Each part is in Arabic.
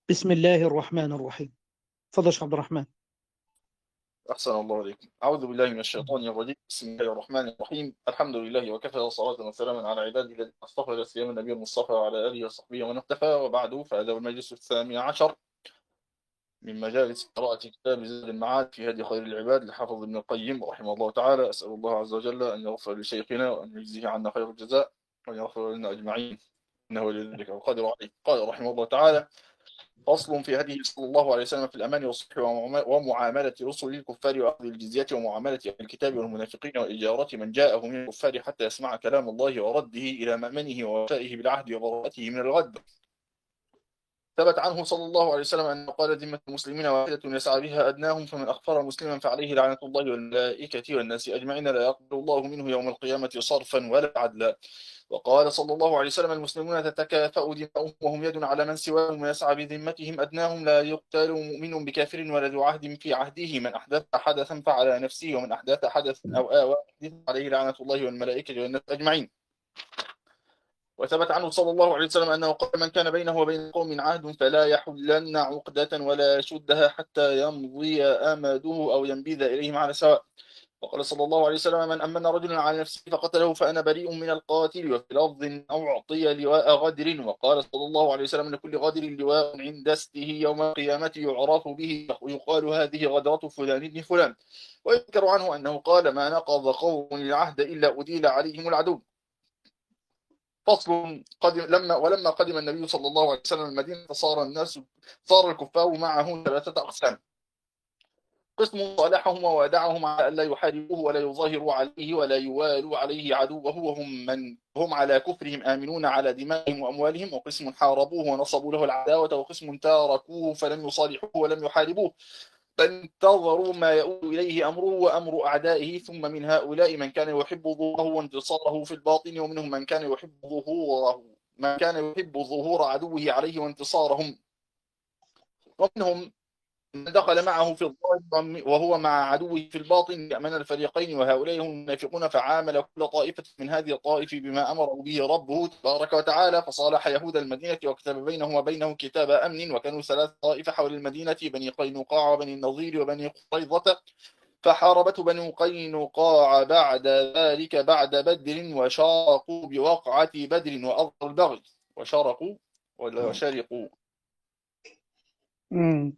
بسم الله الرحمن الرحيم. تفضل يا شيخ عبد الرحمن. أحسن الله عليكم. أعوذ بالله من الشيطان الرجيم. بسم الله الرحمن الرحيم. الحمد لله وكفى، وصلاة وسلاما على عباده الذين اصطفى، لا سيما النبي المصطفى وعلى آله وصحبه ومن اقتفى، وبعد، فهذا هو المجلس الثامن عشر من مجالس قراءة كتاب زاد المعاد في هدي خير العباد لحافظ ابن القيم رحمه الله تعالى. أسأل الله عز وجل أن يغفر لشيخنا وأن يجزيه عنا خير الجزاء وأن يغفر لنا أجمعين، إنه ولي ذلك القادر عليه. قال رحمه الله تعالى: فصل في هديه صلى الله عليه وسلم في الأمان والصلح ومعاملة رسل الكفار وأخذ الجزية ومعاملة أهل الكتاب والمنافقين وإجارة من جاءه من الكفار حتى يسمع كلام الله ورده إلى مأمنه ووفائه بالعهد وبراءته من الغد. ثبت عنه صلى الله عليه وسلم أنه قال: ذمة المسلمين واحدة يسعى بها أدناهم، فمن أخفر مسلما فعليه لعنة الله والملائكة والناس أجمعين، لا يقبل الله منه يوم القيامة صرفا ولا عدلا. وقال صلى الله عليه وسلم: المسلمون تتكافأ دماؤهم وهم يد على من سواهم، ويسعى بذمتهم أدناهم، لا يقتل مؤمن بكافر ولا ذو عهد في عهده، من أحدث حدثا فعلى نفسه، ومن أحدث حدثا أو آوى حدثا عليه لعنة الله والملائكة والناس أجمعين. وثبت عنه صلى الله عليه وسلم أنه قال: من كان بينه وبين قوم عهد فلا يحلن عقدة ولا يشدها حتى يمضي أمده أو ينبذ إليهم على سواء. وقال صلى الله عليه وسلم: من أمن رجلا على نفسه فقتله فأنا بريء من القاتل. وفي لفظ: أعطي لواء غدر. وقال صلى الله عليه وسلم: لكل غدر لواء عند استه يوم القيامة يعرف به ويقال: هذه غدرة فلان بن فلان. ويذكر عنه أنه قال: ما نقض قوم العهد إلا أديل عليهم العدو. فصل. ولما قدم النبي صلى الله عليه وسلم المدينة صار الكفار معه ثلاثة أقسام: قسم صالحهم ووادعهم على ألا يحاربوه ولا يظاهروا عليه ولا يوالوا عليه عدوه، وهم من هم على كفرهم آمنون على دمائهم وأموالهم. وقسم حاربوه ونصبوا له العداوة، وقسم تاركوه فلم يصالحوه ولم يحاربوه، فانتظروا ما يؤول إليه أمره وأمر أعدائه. ثم من هؤلاء من كان يحب ظهوره وانتصاره في الباطن، ومنهم من كان يحب ظهور عدوه عليه وانتصارهم، ومنهم من دخل معه في الظاهر وهو مع عدوه في الباطن يأمن الفريقين، وهؤلاء هم المنافقون. فعامل كل طائفة من هذه الطائف بما أمره به ربه تبارك وتعالى، فصالح يهود المدينة وكتب بينهم وبينهم كتاب أمن. وكانوا ثلاث طائف حول المدينة: بني قينقاع وبني النضير وبني قريظة. فحاربته بنو قينقاع بعد ذلك بعد بدر، وشارقوا بوقعة بدر وأظهروا البغي. وشارقوا ولا شارقوا؟ مم.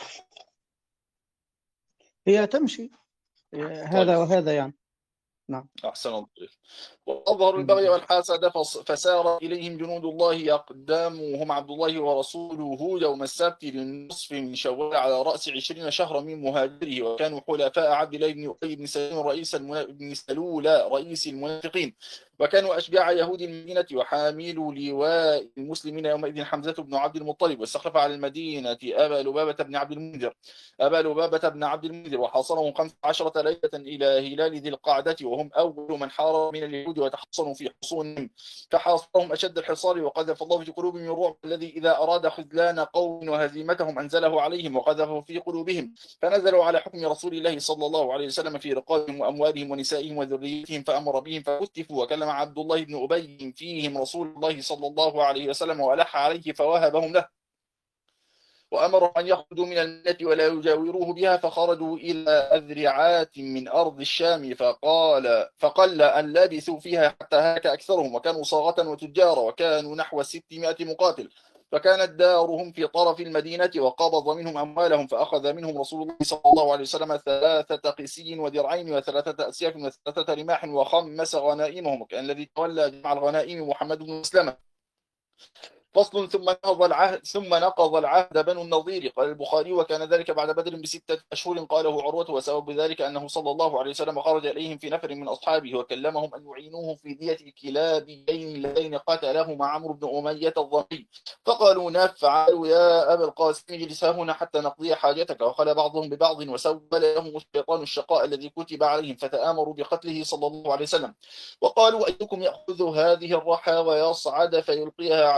هي تمشي. طيب، هذا وهذا يعني. نعم. أحسن الله. وأظهروا البغي والحسد، فسار إليهم جنود الله يقدمهم عبد الله ورسوله يوم السبت للنصف من شوال على رأس 20 شهرا من مهاجره. وكانوا حلفاء عبد الله بن أبي بن سلول بن سلول رئيس المنافقين. وكانوا أشجاع يهود المدينة. وحامل لواء المسلمين يومئذ حمزة بن عبد المطلب. واستخلف على المدينة أبا لبابة بن عبد المنذر وحاصرهم 15 ليلة إلى هلال ذي القعدة، وهم أول من حارب من اليهود وتحصنوا في حصونهم، فحاصرهم أشد الحصار. وقذف الله في قلوبهم الرعب الذي إذا أراد خذلان قوم وهزيمتهم أنزله عليهم وقذفه في قلوبهم. فنزلوا على حكم رسول الله صلى الله عليه وسلم في رقابهم وأموالهم ونسائهم وذريتهم، فأمر بهم فكتفوا. وكلم عبد الله بن أبي فيهم رسول الله صلى الله عليه وسلم وألح عليه فوهبهم له، وأمرهم أن يخرجوا من المدينة ولا يجاوروه بها. فخرجوا إلى أذرعات من أرض الشام، فقل أن لبثوا فيها حتى هلك أكثرهم، وكانوا صاغة وتجارا، وكانوا نحو 600 مقاتل. فكانت دارهم في طرف المدينة، وقبض منهم أموالهم. فأخذ منهم رسول الله صلى الله عليه وسلم 3 قسي ودرعين و3 أسياف و3 رماح، وخمس غنائمهم. وكان الذي تولى جمع الغنائم محمد بن مسلمة. فصل. ثم نقض العهد بنو النضير. قال البخاري: وكان ذلك بعد بدر ب6 أشهر. قاله عروة: وسبب ذلك أنه صلى الله عليه وسلم خرج إليهم في نفر من أصحابه وكلمهم أن يعينوه في دية الكلابين اللذين قتلهما عمرو بن أمية الضمري. فقالوا: نفعل يا أبا القاسم، اجلس هنا حتى نقضي حاجتك. وخلى بعضهم ببعض وسول لهم الشيطان الشقاء الذي كتب عليهم، فتآمروا بقتله صلى الله عليه وسلم. وقالوا: أيكم يأخذ هذه الرحى ويصعد فيلقيها على رأسه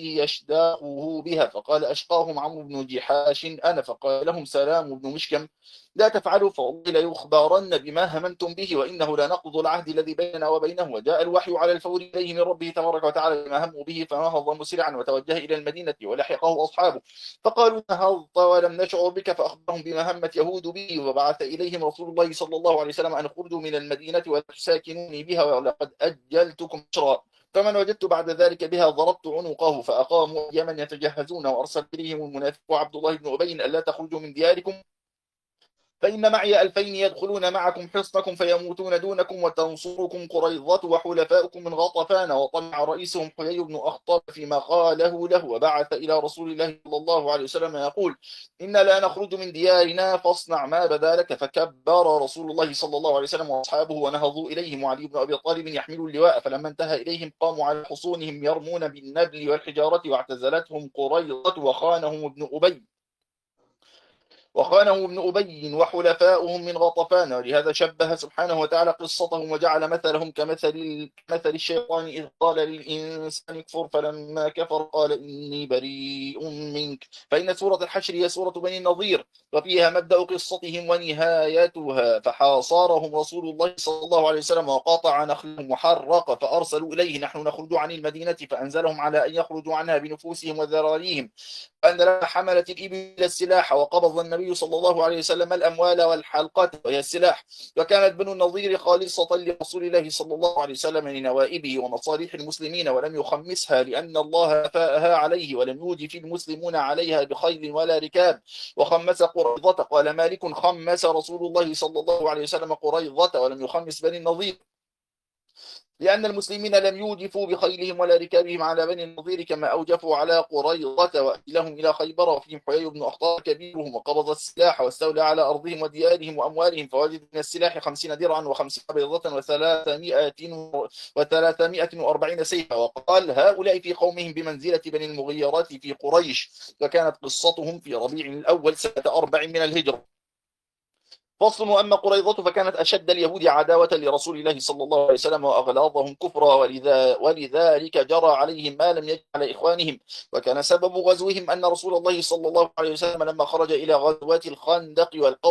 يشداقه بها. فقال أشقاهم عمرو بن جحاش أنا. فقال لهم سلام بن مشكم لا تفعلوا فوالله ليخبرن بما هممتم به وإنه لنقض العهد الذي بيننا وبينه. وجاء الوحي على الفور إليه من ربه تبارك وتعالى بما هموا به، فنهض مسرعا وتوجه إلى المدينة ولحقه أصحابه فقالوا نهضت ولم نشعر بك، فأخبرهم بما همت يهود به. وبعث إليهم رسول الله صلى الله عليه وسلم أن اخرجوا من المدينة ولا تساكنوني بها ولقد أجلتكم بشرا. فمن وجدت بعد ذلك بها ضربت عنقه. فأقاموا أياما يتجهزون، وأرسل إليهم المنافق عبد الله بن أبي ألا تخرجوا من دياركم فإن معي 2000 يدخلون معكم حصنكم فيموتون دونكم وتنصركم قريظة وحلفاؤكم من غطفان. وطمع رئيسهم حيي بن أخطب فيما قاله له، وبعث إلى رسول الله صلى الله عليه وسلم يقول إن لا نخرج من ديارنا فاصنع ما بدا لك. فكبر رسول الله صلى الله عليه وسلم وأصحابه ونهضوا إليهم، وعلي بن أبي طالب يحمل اللواء. فلما انتهى إليهم قاموا على حصونهم يرمون بالنبل والحجارة، واعتزلتهم قريظة وخانهم ابن أبي وحلفاؤهم من غطفان. ولهذا شبه سبحانه وتعالى قصتهم وجعل مثلهم كمثل الشيطان إذ قال للإنسان اكفر فلما كفر قال إني بريء منك. فإن سورة الحشر هي سورة بني النضير، وفيها مبدأ قصتهم ونهايتها. فحاصرهم رسول الله صلى الله عليه وسلم وقاطع نخلهم وحرق، فأرسلوا إليه نحن نخرج عن المدينة، فأنزلهم على أن يخرجوا عنها بنفوسهم وذراريهم. أن لما حملت الإبل السلاح، وقبض النبي صلى الله عليه وسلم الأموال والحلقات وهي السلاح. وكانت بنو النضير خالصة لرسول الله صلى الله عليه وسلم لنوائبه ومصالح المسلمين، ولم يخمسها لأن الله فاءها عليه، ولم يوجف المسلمون عليها بخيل ولا ركاب. وخمس قريظة. قال مالك خمس رسول الله صلى الله عليه وسلم قريظة ولم يخمس بني النضير، لأن المسلمين لم يوجفوا بخيلهم ولا ركابهم على بني النضير كما أوجفوا على قريظة وأهلهم إلى خيبر. وفيهم حيي بن أخطاب كبيرهم، وقبض السلاح واستولى على أرضهم وديارهم وأموالهم. فوجد من السلاح 50 درعا و50 بيضة و340 سيفا. وقال هؤلاء في قومهم بمنزلة بني المغيرات في قريش. وكانت قصتهم في ربيع الأول سنة 4 من الهجرة. فصل. وأما قريظة فكانت أشد اليهود عداوة لرسول الله صلى الله عليه وسلم وأغلاظهم كفرا، ولذلك جرى عليهم ما لم يجر على إخوانهم. وكان سبب غزوهم أن رسول الله صلى الله عليه وسلم لما خرج إلى غزوة الخندق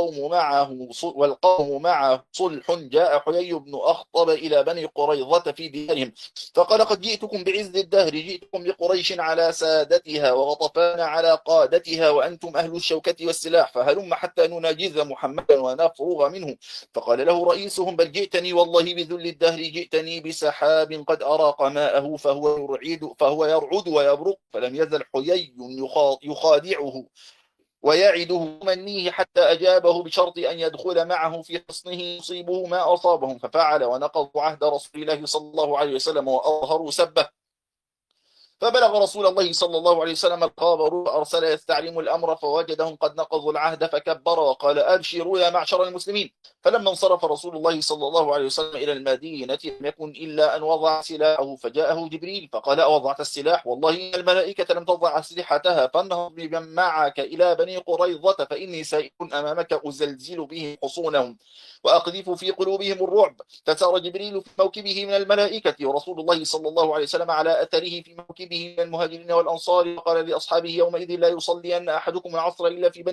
والقوم معه صلح، جاء حيي بن أخطب إلى بني قريظة في ديارهم فقال قد جئتكم بعز الدهر، جئتكم لقريش على سادتها وغطفان على قادتها، وأنتم أهل الشوكة والسلاح، فهلم حتى نناجز محمدا ونفرغ منه. فقال له رئيسهم بل جئتني والله بذل الدهر، جئتني بسحاب قد أراق ماءه فهو يرعد ويبرق. فلم يزل حيي يخادعه ويعده منيه حتى أجابه بشرط أن يدخل معه في حصنه يصيبه ما أصابهم. ففعل، ونقضوا عهد رسول الله صلى الله عليه وسلم وأظهروا سبه. فبلغ رسول الله صلى الله عليه وسلم الخبر، وأرسل يستعلم الأمر فوجدهم قد نقضوا العهد، فكبر وقال أبشروا يا معشر المسلمين. فلما انصرف رسول الله صلى الله عليه وسلم إلى المدينة لم يكن إلا أن وضع سلاحه، فجاءه جبريل فقال أوضعت السلاح؟ والله إن الملائكة لم تضع أسلحتها، فانهض بمن معك إلى بني قريظة فإني سائر أمامك أزلزل بهم حصونهم وأقذف في قلوبهم الرعب. فسار جبريل في موكبه من الملائكة، ورسول الله صلى الله عليه وسلم على أثره في موكبه من المهاجرين والأنصار. وقال لأصحابه يومئذ لا يصلين أحدكم العصر إلا في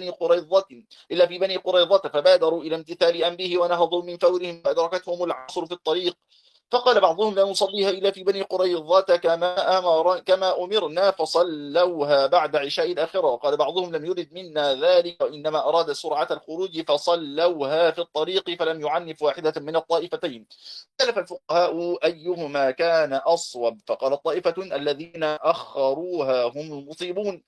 بني قريظة. فبادروا إلى امتثال أمره ونهضوا من فورهم فأدركتهم العصر في الطريق. فقال بعضهم لا نصليها إلا في بني قريظة كما أمرنا، فصلوها بعد عشاء الآخرة. وقال بعضهم لم يرد منا ذلك وإنما أراد سرعة الخروج، فصلوها في الطريق فلم يعنف واحدة من الطائفتين. اختلف الفقهاء أيهما كان أصوب، فقال الطائفة الذين أخروها هم المصيبون،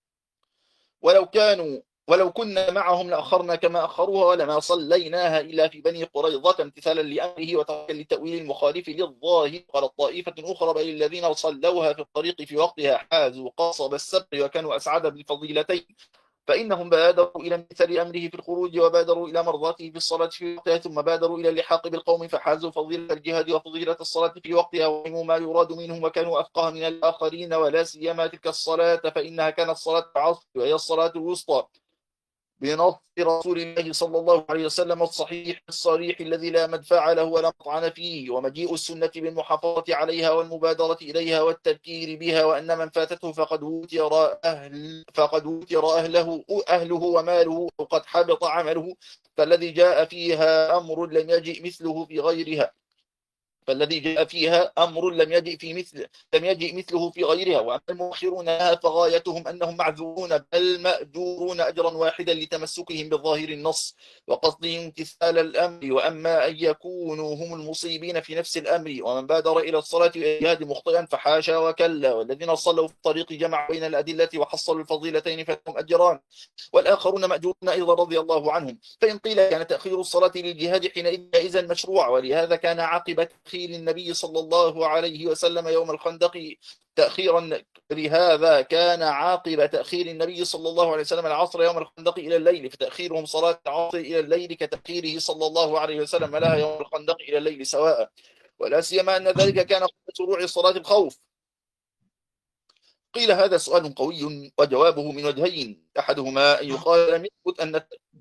ولو كنا معهم لأخرنا كما أخروها، ولما صليناها إلا في بني قريظة امتثالا لأمره وتركا للتأويل المخالف للظاهر. قال طائفة أخرى بل الذين صلوها في الطريق في وقتها حازوا قصب السبق وكانوا أسعد بالفضيلتين، فإنهم بادروا إلى امتثال أمره في الخروج، وبادروا إلى مرضاته في الصلاة في وقتها، ثم بادروا إلى اللحاق بالقوم فحازوا فضيلة الجهاد وفضيلة الصلاة في وقتها، وعلموا ما يراد منهم وكانوا أفقه من الآخرين. ولا سيما تلك الصلاة فإنها كانت صلاة العصر وهي الصلاة الوسطى بنص رسول الله صلى الله عليه وسلم الصحيح الصريح الذي لا مدفع له ولا مطعن فيه، ومجيء السنة بالمحافظة عليها والمبادرة إليها والتذكير بها، وأن من فاتته فقد وتر أهله وماله وقد حبط عمله، فالذي جاء فيها أمر لم يجئ مثله في غيرها لم يجئ مثله في غيرها. وأما المؤخرون لها فغايتهم أنهم معذورون بل مأجورون أجرا واحدا لتمسكهم بالظاهر النص وقصدهم امتثال الأمر، وأما أن يكونوا هم المصيبين في نفس الأمر. ومن بادر إلى الصلاة والجهاد مخطئا فحاشا وكلا، والذين صلوا في الطريق جمعوا بين الأدلة وحصلوا الفضيلتين فلهم أجران، والآخرون مأجورون أيضا رضي الله عنهم. فإن قيل كان تأخير الصلاة للجهاد حينئذ جائزا مشروع، ولهذا كان عاقبة تأخير النبي صلى الله عليه وسلم يوم الخندق العصر يوم الخندق إلى الليل، فتأخيرهم صلاة العصر إلى الليل كتأخيره صلى الله عليه وسلم لها يوم الخندق إلى الليل سواء، ولا سيما أن ذلك كان قبل شروع صلاة الخوف. قيل هذا سؤال قوي وجوابه من وجهين، أحدهما أن يقال لم يثبت أن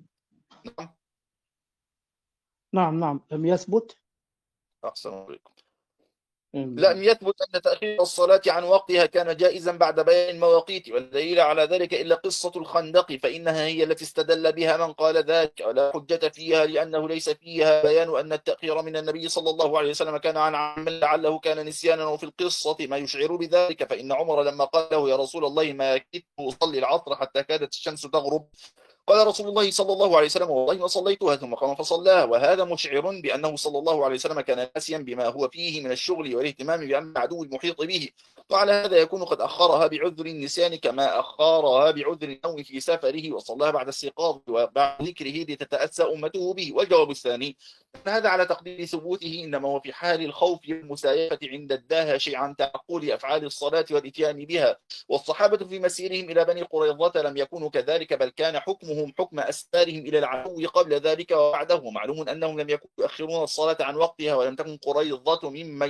نعم لم يثبت. أحسن عليكم. لم يثبت أن تأخير الصلاة عن وقتها كان جائزا بعد بيان المواقيت، والدليل على ذلك إلا قصة الخندق، فإنها هي التي استدل بها من قال ذلك، ولا حجة فيها لأنه ليس فيها بيان أن التأخير من النبي صلى الله عليه وسلم كان عن عمد لعله كان نسيانا، وفي القصة ما يشعر بذلك. فإن عمر لما قال له يا رسول الله ما كدت أصلي العصر حتى كادت الشمس تغرب، قال رسول الله صلى الله عليه وسلم والله ما صليتها، ثم قام فصلاها، وهذا مشعر بأنه صلى الله عليه وسلم كان ناسيا بما هو فيه من الشغل والاهتمام بأمر العدو المحيط به، وعلى هذا يكون قد أخرها بعذر النسيان كما أخرها بعذر النوم في سفره، وصلاها بعد استيقاظه وبعد ذكره لتتأسى أمته به. والجواب الثاني أن هذا على تقدير ثبوته إنما هو في حال الخوف والمسايفة عند الدهش عن تعقل أفعال الصلاة والإتيان بها، والصحابة في مسيرهم إلى بني قريظة لم يكونوا كذلك، بل كان حكمهم حكم أسفارهم إلى العدو قبل ذلك وبعده. معلوم أنهم لم يكونوا يؤخرون الصلاة عن وقتها، ولم تكن قريظة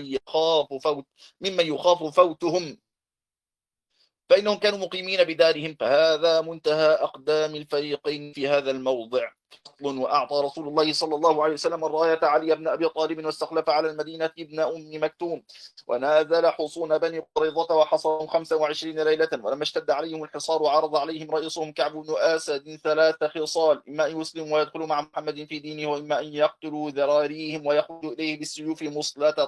ممن يخاف فوتهم، فإنهم كانوا مقيمين بدارهم، فهذا منتهى أقدام الفريقين في هذا الموضع. وأعطى رسول الله صلى الله عليه وسلم الراية علي بن أبي طالب، واستخلف على المدينة ابن أم مكتوم، ونازل حصون بني قريظة وحصرهم 25 ليلة. ولما اشتد عليهم الحصار وعرض عليهم رئيسهم كعب بن أسد 3 خصال: إما أن يسلموا ويدخلوا مع محمد في دينه، وإما أن يقتلوا ذراريهم ويخرجوا إليه بالسيوف مصلة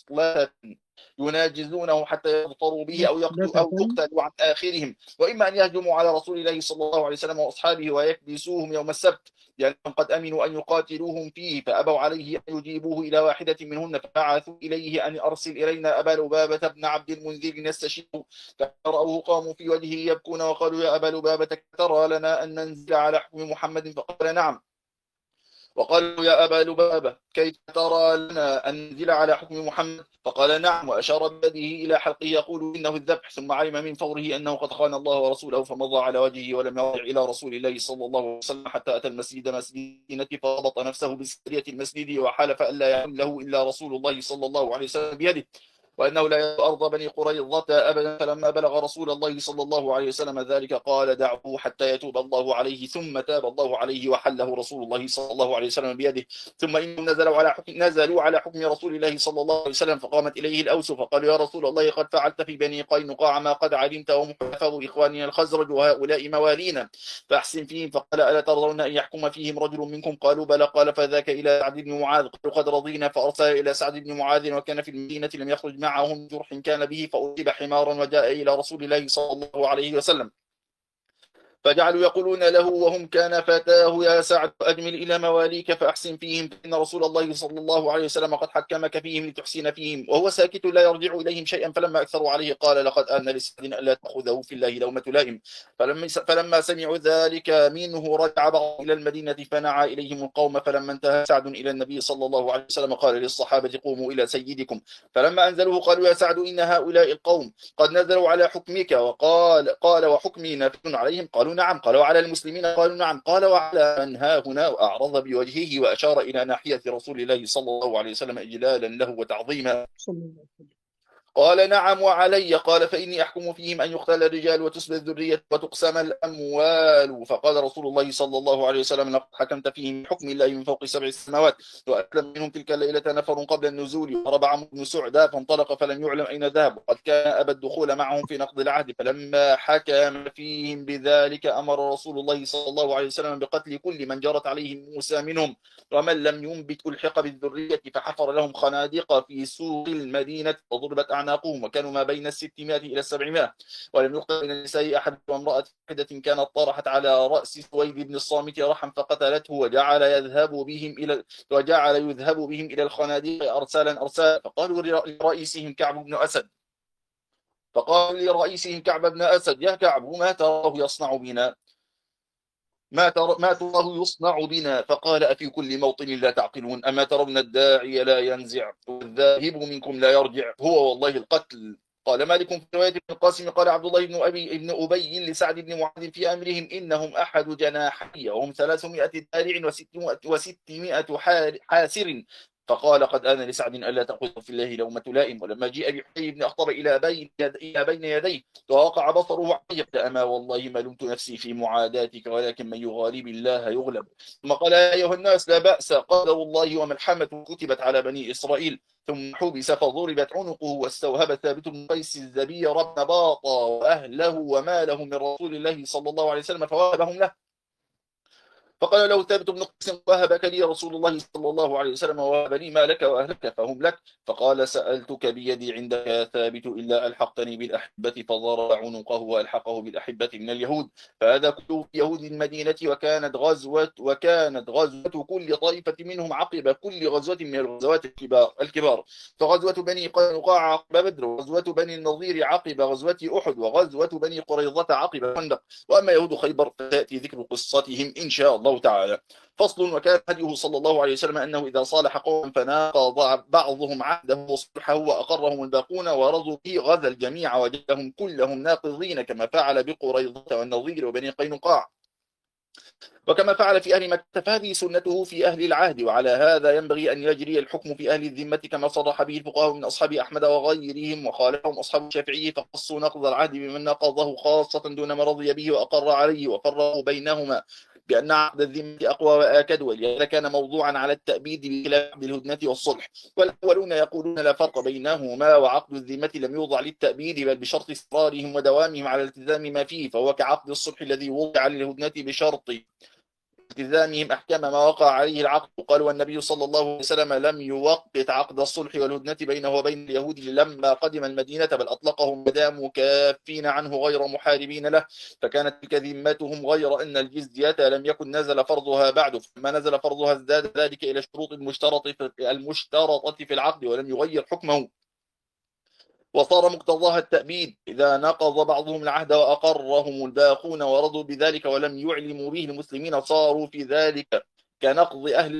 يناجزونه حتى يضطروا به أو يقتلوا عن آخرهم، وإما أن يهجموا على رسول الله صلى الله عليه وسلم وأصحابه ويكبسوهم يوم السبت، لأنهم قد أمنوا أن يقاتلوهم فيه، فأبوا عليه أن يجيبوه إلى واحدة منهن، فبعثوا إليه أن أرسل إلينا أبا لبابة بن عبد المنذر نستشيره، فرأوه قاموا في وجهه يبكون وقالوا يا أبا لبابة ترى لنا أن ننزل على حكم محمد؟ فقال نعم. وقالوا يا أبا لبابة كيف ترى لنا أن ننزل على حكم محمد؟ فقال نعم، وأشار بيده إلى حلقه يقول إنه الذبح، ثم علم من فوره أنه قد خان الله ورسوله، فمضى على وجهه ولم يرجع إلى رسول الله صلى الله عليه وسلم حتى أتى المسجد مسجدة، فربط نفسه بسرية المسجد وحلف ألا يعلم له إلا رسول الله صلى الله عليه وسلم بيده، وأنه لا يرى أرض بني قريظة أبدا. فلما بلغ رسول الله صلى الله عليه وسلم ذلك قال دعوه حتى يتوب الله عليه، ثم تاب الله عليه وحله رسول الله صلى الله عليه وسلم بيده. ثم إنهم نزلوا على حكم رسول الله صلى الله عليه وسلم، فقامت إليه الأوس فقالوا يا رسول الله قد فعلت في بني قينقاع ما قد علمت، ومحفظ إخواننا الخزرج وهؤلاء موالينا فأحسن فيهم. فقال ألا ترضون أن يحكم فيهم رجل منكم؟ قالوا بلى. قال فذاك إلى سعد بن معاذ. قالوا قد رضينا. فأرسل إلى سعد بن معاذ، وكان في المدينة لم يخرج معهم جرح كان به، فأصيب حمارا وجاء إلى رسول الله صلى الله عليه وسلم، فجعلوا يقولون له وهم كان فتاه يا سعد أجمل إلى مواليك فأحسن فيهم، فإن رسول الله صلى الله عليه وسلم قد حكمك فيهم لتحسن فيهم. وهو ساكت لا يرجع إليهم شيئا. فلما أكثروا عليه قال لقد آن لسعد ألا تأخذه في الله لومة لائم. فلما سمعوا ذلك منه رجع بعض إلى المدينة فنعى إليهم القوم. فلما انتهى سعد إلى النبي صلى الله عليه وسلم قال للصحابة قوموا إلى سيدكم. فلما أنزلوه قالوا يا سعد إن هؤلاء القوم قد نزلوا على حكمك. قال وحكمي نافذ عليهم؟ قالوا نعم. قال وعلى المسلمين؟ قالوا نعم. قال وعلى من ها هنا؟ وأعرض بوجهه وأشار إلى ناحية رسول الله صلى الله عليه وسلم إجلالا له وتعظيما. قال نعم وعلي. قال فإني أحكم فيهم أن يقتل الرجال وتسبى الذرية وتقسم الأموال. فقال رسول الله صلى الله عليه وسلم لقد حكمت فيهم بحكم الله من فوق 7 سماوات. وأسلم منهم تلك الليلة نفر قبل النزول وهرب عمرو بن سعدة فانطلق فلم يعلم أين ذهب، وقد كان أبى الدخول معهم في نقض العهد، فلما حكم فيهم بذلك أمر رسول الله صلى الله عليه وسلم بقتل كل من جرت عليه موسى منهم، ومن لم ينبت ألحق بالذرية، فحفر لهم خنادق في سوق المدينة وضربت أعناقهم، وكانوا ما بين 600 إلى 700. ولم يقتل من النساء أحد، وامرأة واحدة كانت طرحت على رأس سويد بن الصامت رحا فقتلته، وجعل يذهب بهم إلى الخنادق أرسالا، فقالوا لرئيسهم كعب بن أسد يا كعب ما تراه يصنع بنا؟ ما تراه يصنع بنا؟ فقال أفي كل موطن لا تعقلون؟ أما ترون الداعي لا ينزع والذاهب منكم لا يرجع؟ هو والله القتل. قال مالك في رواية ابن القاسم قال عبد الله بن أبي لسعد بن معاذ في أمرهم إنهم أحد جناحي وهم 300 دارع و600 حاسر. فقال قد آن لسعد ألا تأخذ في الله لومة لائم. ولما جيء بحيي بن أخطب إلى بين يديه ووقع بصره عليه أما والله ما لمت نفسي في معاداتك ولكن من يغالب الله يغلب. ثم قال يا أيها الناس لا بأس، قال والله وملحمة كتبت على بني إسرائيل. ثم حبس فضربت عنقه واستوهب ثابت بن قيس الزبير بن باطا وأهله وماله من رسول الله صلى الله عليه وسلم فوهبهم له. فقال له ثابت بن قيس وهبك لي رسول الله صلى الله عليه وسلم وهب لي مالك وأهلك فهم لك. فقال سألتك بيدي عندك يا ثابت إلا ألحقتني بالأحبة، فضرب عنقه وألحقه بالأحبة من اليهود. فهذا كله في يهود المدينة. وكانت غزوة كل طائفة منهم عقب كل غزوة من الغزوات الكبار. فغزوة بني قينقاع عقب بدر، وغزوة بني النضير عقب غزوة أحد، وغزوة بني قريظة عقب الخندق. وأما يهود خيبر فتأتي ذكر قصتهم إن شاء الله تعالى. فصل. وكان هديه صلى الله عليه وسلم أنه إذا صالح قوم فناقض بعضهم عهده وصلحه وأقرهم الباقون ورضوا به غزا الجميع وجدهم كلهم ناقضين، كما فعل بقريظة والنضير وبني قينقاع، وكما فعل في أهل مكة. فهذه سنته في أهل العهد، وعلى هذا ينبغي أن يجري الحكم في أهل الذمة كما صرح به الفقهاء من أصحاب أحمد وغيرهم، وخالفهم أصحاب الشافعي فقصوا نقض العهد بمن نقضه خاصة دون ما رضي به وأقر عليه، وفرقوا بينهما بأن عقد الذمة أقوى وآكد، ولهذا كان موضوعا على التأبيد بخلاف عقد الهدنة والصلح. والأولون يقولون لا فرق بينهما، وعقد الذمة لم يوضع للتأبيد بل بشرط استقرارهم ودوامهم على التزام ما فيه، فهو كعقد الصلح الذي وضع للهدنة بشرط التزامهم أحكام ما وقع عليه العقد. قال والنبي صلى الله عليه وسلم لم يوقت عقد الصلح والهدنة بينه وبين اليهود لما قدم المدينة، بل أطلقهم ما داموا كافين عنه غير محاربين له، فكانت تلك ذمتهم، غير أن الجزية لم يكن نزل فرضها بعد، فلما نزل فرضها ازداد ذلك إلى الشروط المشترطة في العقد ولم يغير حكمه، وصار مقتضاها التأبيد إذا نقض بعضهم العهد وأقرهم الباقون ورضوا بذلك ولم يعلموا به المسلمين، صاروا في ذلك كنقض أهل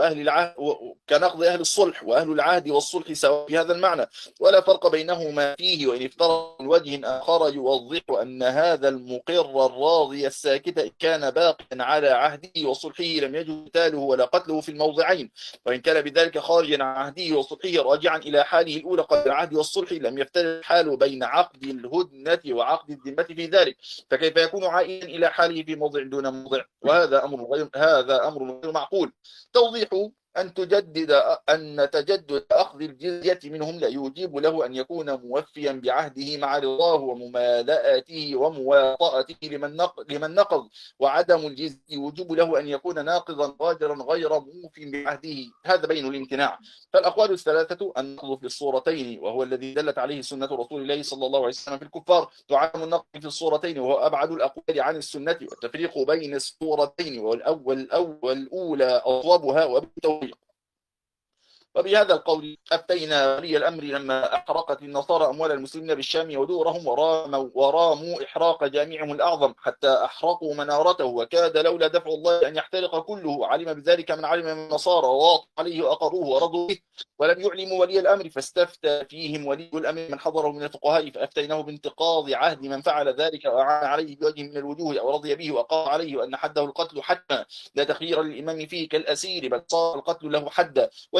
الصلح وأهل العهد والصلح سواء في هذا المعنى، ولا فرق بينهما فيه. وإن افترض من وجه آخر يوضح أن هذا المقر الراضي الساكت كان باقيا على عهده وصلحه لم يجوز قتاله ولا قتله في الموضعين، وإن كان بذلك خارجا عن عهده وصلحه راجعا إلى حاله الأولى قبل العهد والصلح لم يفترق الحال بين عقد الهدنة وعقد الذمة في ذلك، فكيف يكون عائدا إلى حاله في موضع دون موضع؟ وهذا أمر غير معقول. توضيح أن تجدد أخذ الجزية منهم لا يوجب له أن يكون موفيا بعهده مع رضاه وممالآته ومواطأته لمن نقض، وعدم الجزية يوجب له أن يكون ناقضا غادرا غير موف بعهده، هذا بين الامتناع. فالأقوال الثلاثة النقض في الصورتين وهو الذي دلت عليه سنة رسول الله صلى الله عليه وسلم في الكفار، تعلم النقض في الصورتين وهو أبعد الأقوال عن السنة، والتفريق بين الصورتين والأولى أصوبها وبالتوفيق. وبهذا القول أفتينا ولي الأمر لما أحرقت النصارى أموال المسلمين بالشام ودورهم وراموا إحراق جامعهم الأعظم حتى أحرقوا منارته، وكاد لولا دفع الله أن يحترق كله. علم بذلك من علم من النصارى وواط عليه وأقروه ورضوا به، ولم يعلموا ولي الأمر، فاستفتى فيهم ولي الأمر من حضره من الفقهاء فأفتيناه بانتقاض عهد من فعل ذلك وأعان عليه بوجه من الوجوه أو رضي به وأقر عليه، وأن حده القتل حتى لا تخيير للإمام فيه كالأسير، بل صار القتل له حدا. والإسلام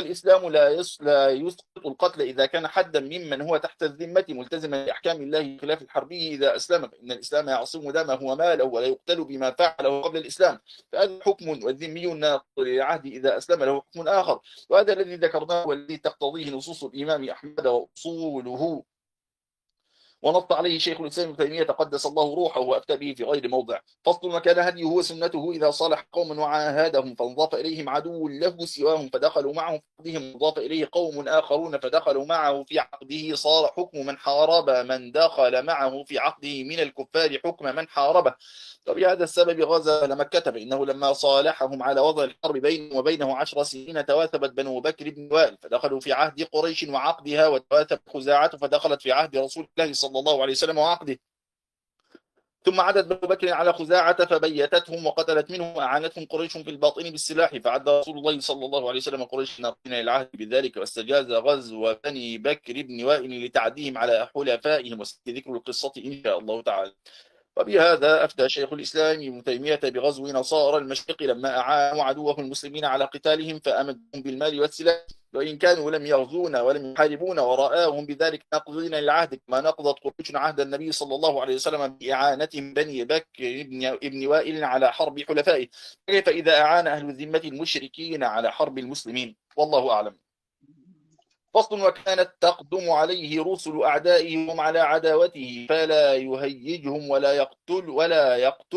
الإسلام لا يسقط القتل إذا كان حدا ممن هو تحت الذمة ملتزما بأحكام الله بخلاف الحربي إذا أسلم، فإن الإسلام يعصم دمه وماله ولا يقتل بما فعله قبل الإسلام، فهذا حكم، والذمي الناقض للعهد إذا أسلم له حكم آخر. وهذا الذي ذكرناه والذي تقتضيه نصوص الإمام أحمد وأصوله، ونص عليه شيخ الإسلام ابن تيمية تقدس الله روحه وأفتى به في غير موضع. فصل: وكان هديه وسنته إذا صالح قوم وعاهدهم فانضاف إليهم عدو له سواهم فدخلوا معه في عقدهم، انضاف إليه قوم آخرون فدخلوا معه في عقده، صار حكم من حارب من دخل معه في عقده من الكفار حكم من حاربه. وبهذا السبب غزا مكة، فإنه لما صالحهم على وضع الحرب بينه وبينه 10 سنين تواثبت بنو بكر بن وائل فدخلوا في عهد قريش وعقدها، وتواثبت خزاعة فدخلت في عهد رسول الله صلى الله عليه وسلم وعقده. ثم عدت بنو بكر على خزاعة فبيتتهم وقتلت منهم وأعانتهم قريش في الباطن بالسلاح، فعد رسول الله صلى الله عليه وسلم قريش ناقضين العهد بذلك، واستجاز غزو بني بكر بن وائل لتعديهم على حلفائهم، وسيذكر القصة إن شاء الله تعالى. وبهذا أفتى شيخ الإسلام ابن تيمية بغزو نصارى المشرق لما أعانوا عدوه المسلمين على قتالهم فأمدهم بالمال والسلاح، وإن كانوا لم يغزونا ولم يحاربون، ورآهم بذلك ناقضين للعهد كما نقضت قريش عهد النبي صلى الله عليه وسلم بإعانتهم بني بكر ابن وائل على حرب حلفائه، كيف إذا أعان أهل الذمة المشركين على حرب المسلمين؟ والله أعلم. فصل: وكانت تقدم عليه رسل أعدائه هم على عداوته فلا يهيجهم ولا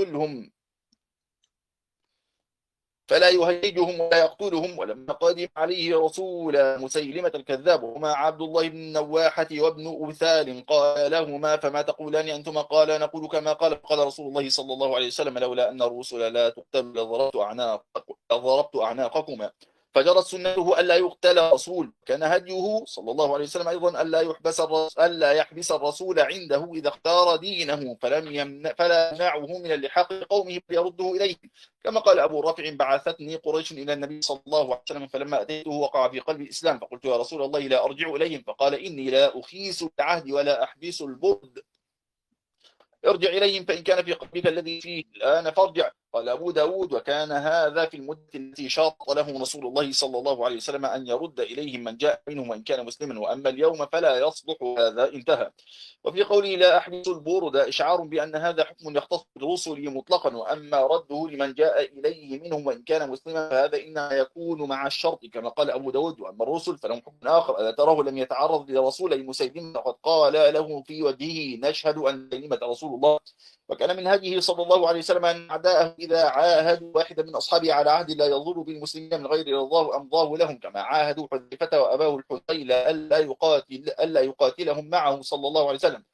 يقتلهم ولما قدم عليه رسول مسيلمة الكذاب وهما عبد الله بن النواحة وابن أبثال قال لهما: فما تقولان أنتما؟ قال: نقول كما قال رسول الله صلى الله عليه وسلم: لولا أن الرسل لا تقتل لضربت أعناقكما. فجرت سنته ألا يقتل رسول، كان هديه صلى الله عليه وسلم أيضا ألا يحبس الرسول عنده إذا اختار دينه، فلا يمنعه من اللحاق بقومه فيرده إليه، كما قال أبو رافع: بعثتني قريش إلى النبي صلى الله عليه وسلم فلما أتيته وقع في قلبي الإسلام فقلت: يا رسول الله لا أرجع إليهم، فقال: إني لا أخيس العهد ولا أحبس البرد، ارجع إليهم فإن كان في قلبك الذي فيه الآن فارجع. قال أبو داود: وكان هذا في المدة التي شاط له رسول الله صلى الله عليه وسلم أن يرد إليهم من جاء منهم وإن كان مسلما، وأما اليوم فلا يصلح هذا، انتهى. وفي قوله لا أحبس البرد إشعار بأن هذا حكم يختص بالرسل مطلقا، وأما رده لمن جاء إليه منهم وإن كان مسلما فهذا إنما يكون مع الشرط كما قال أبو داود. وأما الرسل فلهم حكم آخر: ألا تراه لم يتعرض لرسول مسيلمة وقد قال له في وجهه: نشهد أن مسيلمة رسول الله. وكان من هديه صلى الله عليه وسلم أن أعداءه إذا عاهدوا واحدا من أصحابه على عهد لا يضر بالمسلمين من غير رضاه أمضاه لهم، كما عاهدوا حذيفة وأباه الحثيل ألا يقاتلهم معه صلى الله عليه وسلم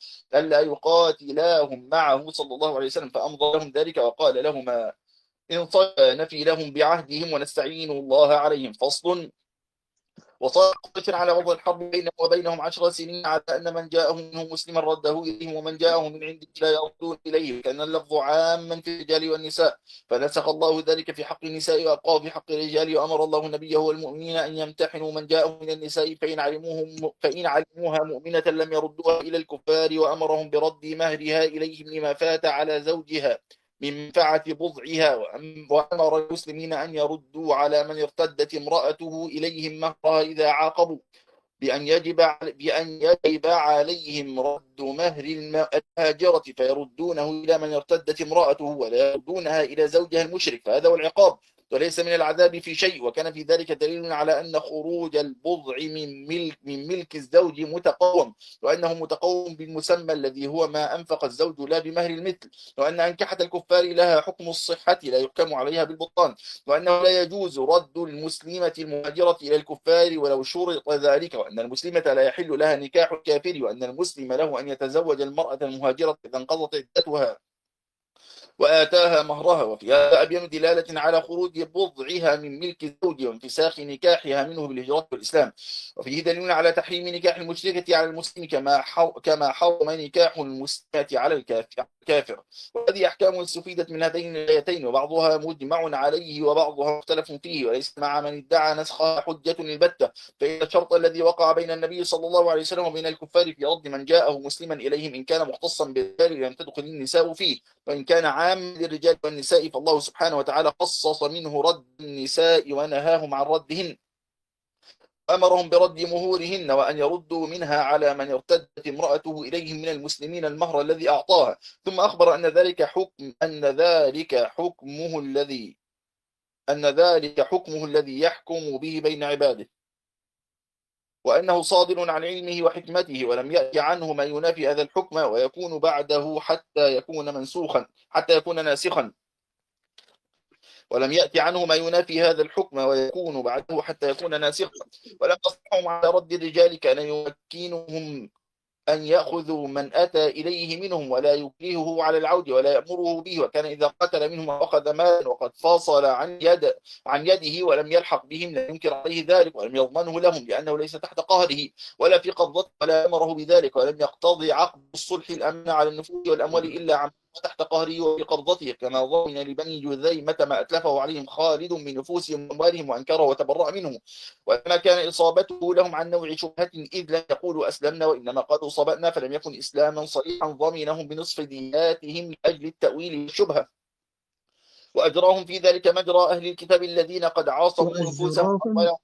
فأمضى لهم ذلك وقال لهما: إن نفي لهم بعهدهم ونستعين الله عليهم. فصل: وصار قريش على وضع الحرب بينهم وبينهم 10 سنين على أن من جاءهم منهم مسلما رده إليهم ومن جاءهم من عنده لا يردون إليه، كان اللفظ عاما في الرجال والنساء، فنسخ الله ذلك في حق النساء وأبقاه في حق الرجال. وأمر الله نبيه والمؤمنين أن يمتحنوا من جاءهم من النساء فإن علموها مؤمنة لم يردوها إلى الكفار، وأمرهم برد مهرها إليهم لما فات على زوجها من منفعة بضعها، وأمر المسلمين أن يردوا على من ارتدت امرأته إليهم مهرها إذا عاقبوا، بأن يجب عليهم رد مهر المهاجرة فيردونه إلى من ارتدت امرأته ولا يردونها إلى زوجها المشرك، فهذا هو العقاب وليس من العذاب في شيء. وكان في ذلك دليل على أن خروج البضع من ملك الزوج متقوم، وأنه متقوم بالمسمى الذي هو ما أنفق الزوج لا بمهر المثل، وأن أنكحة الكفار لها حكم الصحة لا يحكم عليها بالبطلان، وأنه لا يجوز رد المسلمة المهاجرة إلى الكفار ولو شرط ذلك، وأن المسلمة لا يحل لها نكاح الكافر، وأن المسلم له أن يتزوج المرأة المهاجرة إذا انقضت عدتها وآتاها مهرها. وفي هذا أبين دلالة على خروج بضعها من ملك الزوج وانفساخ نكاحها منه بالهجرة والإسلام. وفيه دليل على تحريم نكاح المشركة على المسلم كما حرم نكاح المسلمة على الكافر. وهذه أحكام استفيدت من هذين الآيتين، وبعضها مجمع عليه وبعضها مختلف فيه، وليس مع من ادعى نسخها حجة البتة، فإن الشرط الذي وقع بين النبي صلى الله عليه وسلم وبين الكفار في رد من جاءه مسلما إليهم إن كان مختصا بالرجال لم تدخل النساء فيه، وإن كان عام للرجال والنساء فالله سبحانه وتعالى خصص منه رد النساء ونهاهم عن ردهن. أمرهم برد مهورهن وأن يردوا منها على من ارتدت امرأته إليهم من المسلمين المهر الذي أعطاها. ثم أخبر أن ذلك حكمه الذي يحكم به بين عباده، وأنه صادر عن علمه وحكمته، ولم يأتي عنه ما ينافي هذا الحكم ويكون بعده حتى يكون ناسخا. ولم يأتي عنه ما ينافي هذا الحكم ويكون بعده حتى يكون ناسخا. ولم يصحهم على رد الرجال كان يمكنهم أن يأخذوا من أتى إليه منهم ولا يكرهه على العود ولا يأمره به، وكان إذا قتل منهم أخذ مالا وقد فاصل عن يده ولم يلحق بهم لا ينكر عليه ذلك ولم يضمنه لهم، لأنه ليس تحت قهره ولا في قبضته ولا أمره بذلك، ولم يقتضي عقد الصلح الأمن على النفوس والأموال إلا عن تحت قهره وفي قبضته، كما ضمن لبني جذيمة ما أتلفه عليهم خالد من نفوسهم وأموالهم وأنكره وتبرأ منه. وما كان إصابته لهم عن نوع شبهة إذ لم يقولوا أسلمنا وإنما قالوا صبأنا، فلم يكن إسلاما صريحا ضمنهم بنصف دياتهم لأجل التأويل والشبهة. وأجراهم في ذلك مجرى أهل الكتاب الذين قد عاصموا نفوسهم.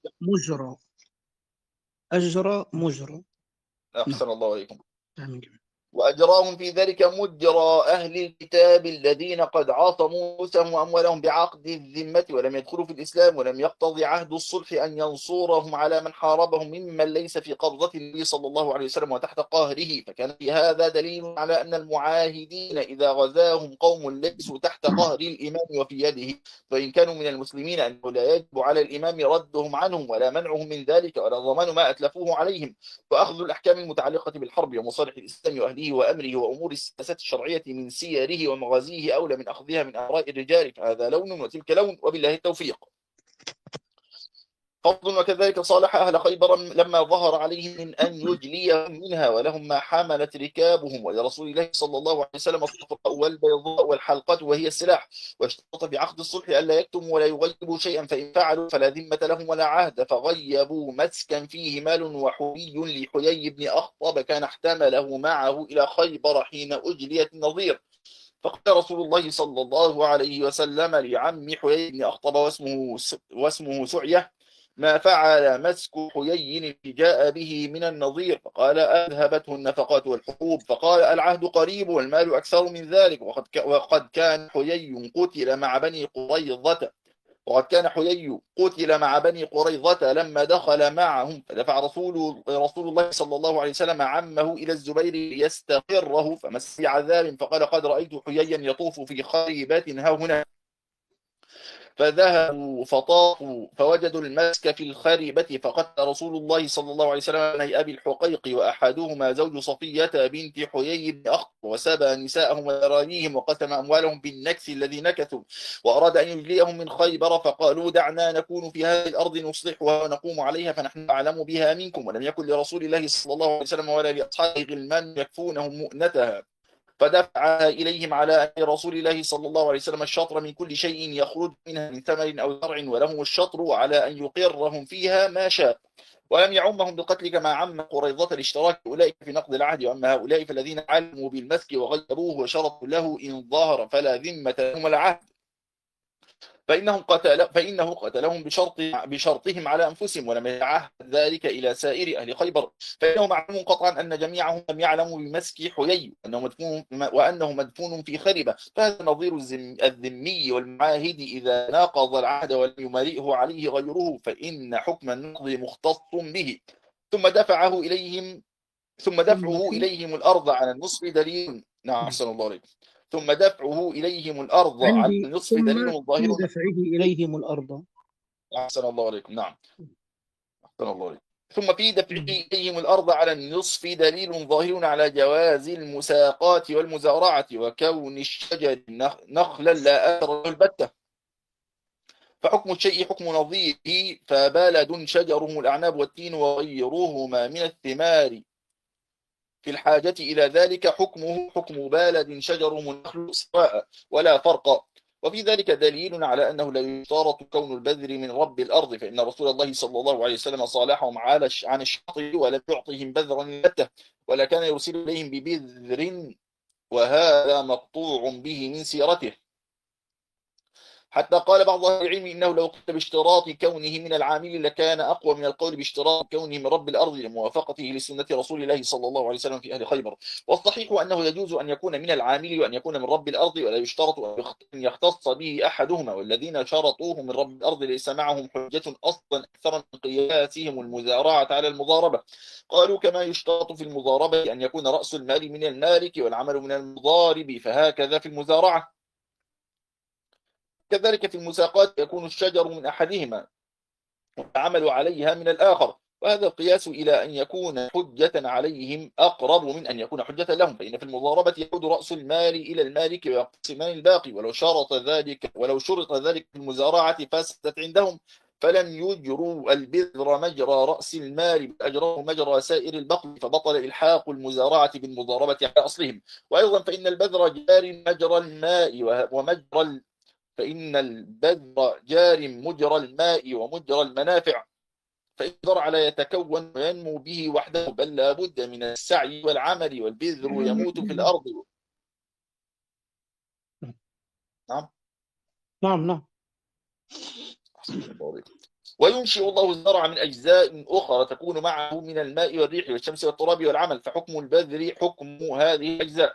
مجرى. أحسن الله عليكم. نعم. وأجراهم في ذلك مجرى أهل الكتاب الذين قد عاصموا نفوسهم وأموالهم بعقد الذمة ولم يدخلوا في الإسلام، ولم يقتضي عهد الصلح أن ينصرهم على من حاربهم ممن ليس في قبضة النبي صلى الله عليه وسلم وتحت قهره. فكان في هذا دليل على أن المعاهدين إذا غزاهم قوم ليسوا تحت قهر الإمام وفي يده فإن كانوا من المسلمين أنه لا يجب على الإمام ردهم عنهم ولا منعهم من ذلك ولا ضمان ما أتلفوه عليهم، وأخذ الأحكام المتعلقة بالحرب ومصالح الإسلام وأهله وأمره وأمور السياسات الشرعية من سيره ومغازيه أولى من أخذها من آراء الرجال، فهذا لون وتلك لون، وبالله التوفيق. فضل. وكذلك صالح أهل خيبر لما ظهر عليهم من أن يجليهم منها ولهم ما حملت ركابهم، ولرسول الله صلى الله عليه وسلم الصفراء والبيضاء والحلقة وهي السلاح، واشترط بعقد الصلح ألا يكتموا ولا يغيبوا شيئا، فإن فعلوا فلا ذمة لهم ولا عهد، فغيبوا مسكا فيه مال وحوي لحيي بن أخطب كان احتمله معه إلى خيبر حين أجليت النظير. فقال رسول الله صلى الله عليه وسلم لعم حيي بن أخطب واسمه سعية: ما فعل مسك حيي الذي جاء به من النظير؟ فقال: أذهبته النفقات والحقوب. فقال: العهد قريب والمال أكثر من ذلك، وقد كان حيي قتل مع بني قريظة لما دخل معهم، فدفع رسول الله صلى الله عليه وسلم عمه إلى الزبير ليستقره فمس بعذاب، فقال: قد رأيت حييا يطوف في خريبات ها هنا. فذهبوا فطافوا فوجدوا المسك في الخريبة، فقتل رسول الله صلى الله عليه وسلم بني أبي الحقيق، وأحدهما زوج صفية بنت حيي بن أخطب، وسبى نساءهم وذراريهم وقسم أموالهم بالنكس الذي نكثوا، وأراد أن يجليهم من خيبر، فقالوا: دعنا نكون في هذه الأرض نصلحها ونقوم عليها فنحن أعلم بها منكم. ولم يكن لرسول الله صلى الله عليه وسلم ولا لأصحابه غلمان يكفونهم مؤنتها، فدفع إليهم على أن رسول الله صلى الله عليه وسلم الشطر من كل شيء يخرج منها من ثمر أو زرع، ولهم الشطر على أن يقرهم فيها ما شاء، ولم يعمهم بالقتل كما عم قريظة الاشتراك أولئك في نقض العهد. وأما هؤلاء فالذين علموا بالمسك وغيروه وشرطوا له إن ظهر فلا ذمة لهم العهد، فإنه قتلهم بشرطهم على أنفسهم، ولم يتعهد ذلك إلى سائر أهل خيبر، فإنه معلوم قطعا أن جميعهم لم يعلموا بمسك حيي وأنه مدفون في خربة، فهذا نظير الذمي والمعاهد إذا ناقض العهد ولم يمارئه عليه غيره، فإن حكم النقض مختص به. ثم دفعه إليهم الأرض على النصف دليل. نعم، أحسن الله عليكم. ثم دفعه إليهم الأرض على النصف دليل ظاهر. دفعه إليهم الأرض. أحسن الله عليكم. نعم، أحسن الله عليكم. ثم في دفعه إليهم الأرض على النصف دليل ظاهر على جواز المساقات والمزارعة، وكون الشجر نخلا لا أثر له البتة، فحكم الشيء حكم نظيره، فبلد شجره الأعناب والتين وغيرهما من الثمار في الحاجة إلى ذلك حكمه حكم بلد شجره النخل سواء ولا فرق. وفي ذلك دليل على أنه لا يشترط كون البذر من رب الأرض، فإن رسول الله صلى الله عليه وسلم صالحهم عن الشطر ولم يعطهم بذرا البتة، ولا كان يرسل إليهم ببذر، وهذا مقطوع به من سيرته. حتى قال بعض أهل العلم إنه لو قلت باشتراط كونه من العامل لكان أقوى من القول باشتراط كونه من رب الأرض لموافقته لسنة رسول الله صلى الله عليه وسلم في أهل خيبر. والصحيح أنه يجوز أن يكون من العامل وأن يكون من رب الأرض، ولا يشترط أن يختص به أحدهما، والذين شرطوه من رب الأرض ليس معهم حجة أصلا أكثر من قياسهم المزارعة على المضاربة. قالوا كما يشترط في المضاربة أن يكون رأس المال من المالك والعمل من المضارب، فهكذا في المزارعة. كذلك في المساقات يكون الشجر من أحدهما والعمل عليها من الآخر، وهذا القياس إلى أن يكون حجة عليهم أقرب من أن يكون حجة لهم، فإن في المضاربة يعود رأس المال إلى المالك ويقسمان الباقي، ولو شرط ذلك في المزارعة فسدت عندهم، فلم يجروا البذر مجرى رأس المال بل أجراه مجرى سائر البقل، فبطل إلحاق المزارعة بالمضاربة على أصلهم. وأيضا فإن البذر جار مجرى الماء ومجرى فإن البذر جار مجرى الماء ومجرى المنافع، فإن الزرع لا يتكون وينمو به وحده، بل لا بد من السعي والعمل، والبذر يموت في الأرض. نعم. نعم نعم. وينشئ الله الزرع من أجزاء أخرى تكون معه من الماء والريح والشمس والتراب والعمل، فحكم البذر حكم هذه الأجزاء.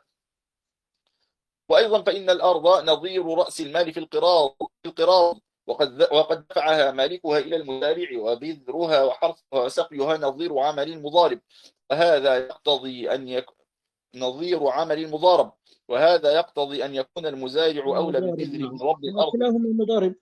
وأيضا فإن الأرض نظير رأس المال في القراض وقد دفعها مالكها إلى المزارع، وبذرها وحرثها وسقيها نظير عمل المضارب، وهذا يقتضي أن يكون نظير عمل المضارب، وهذا يقتضي أن يكون المزارع أولى المضارب، بالبذر نعم، من رب الأرض. كلاهما مضارب.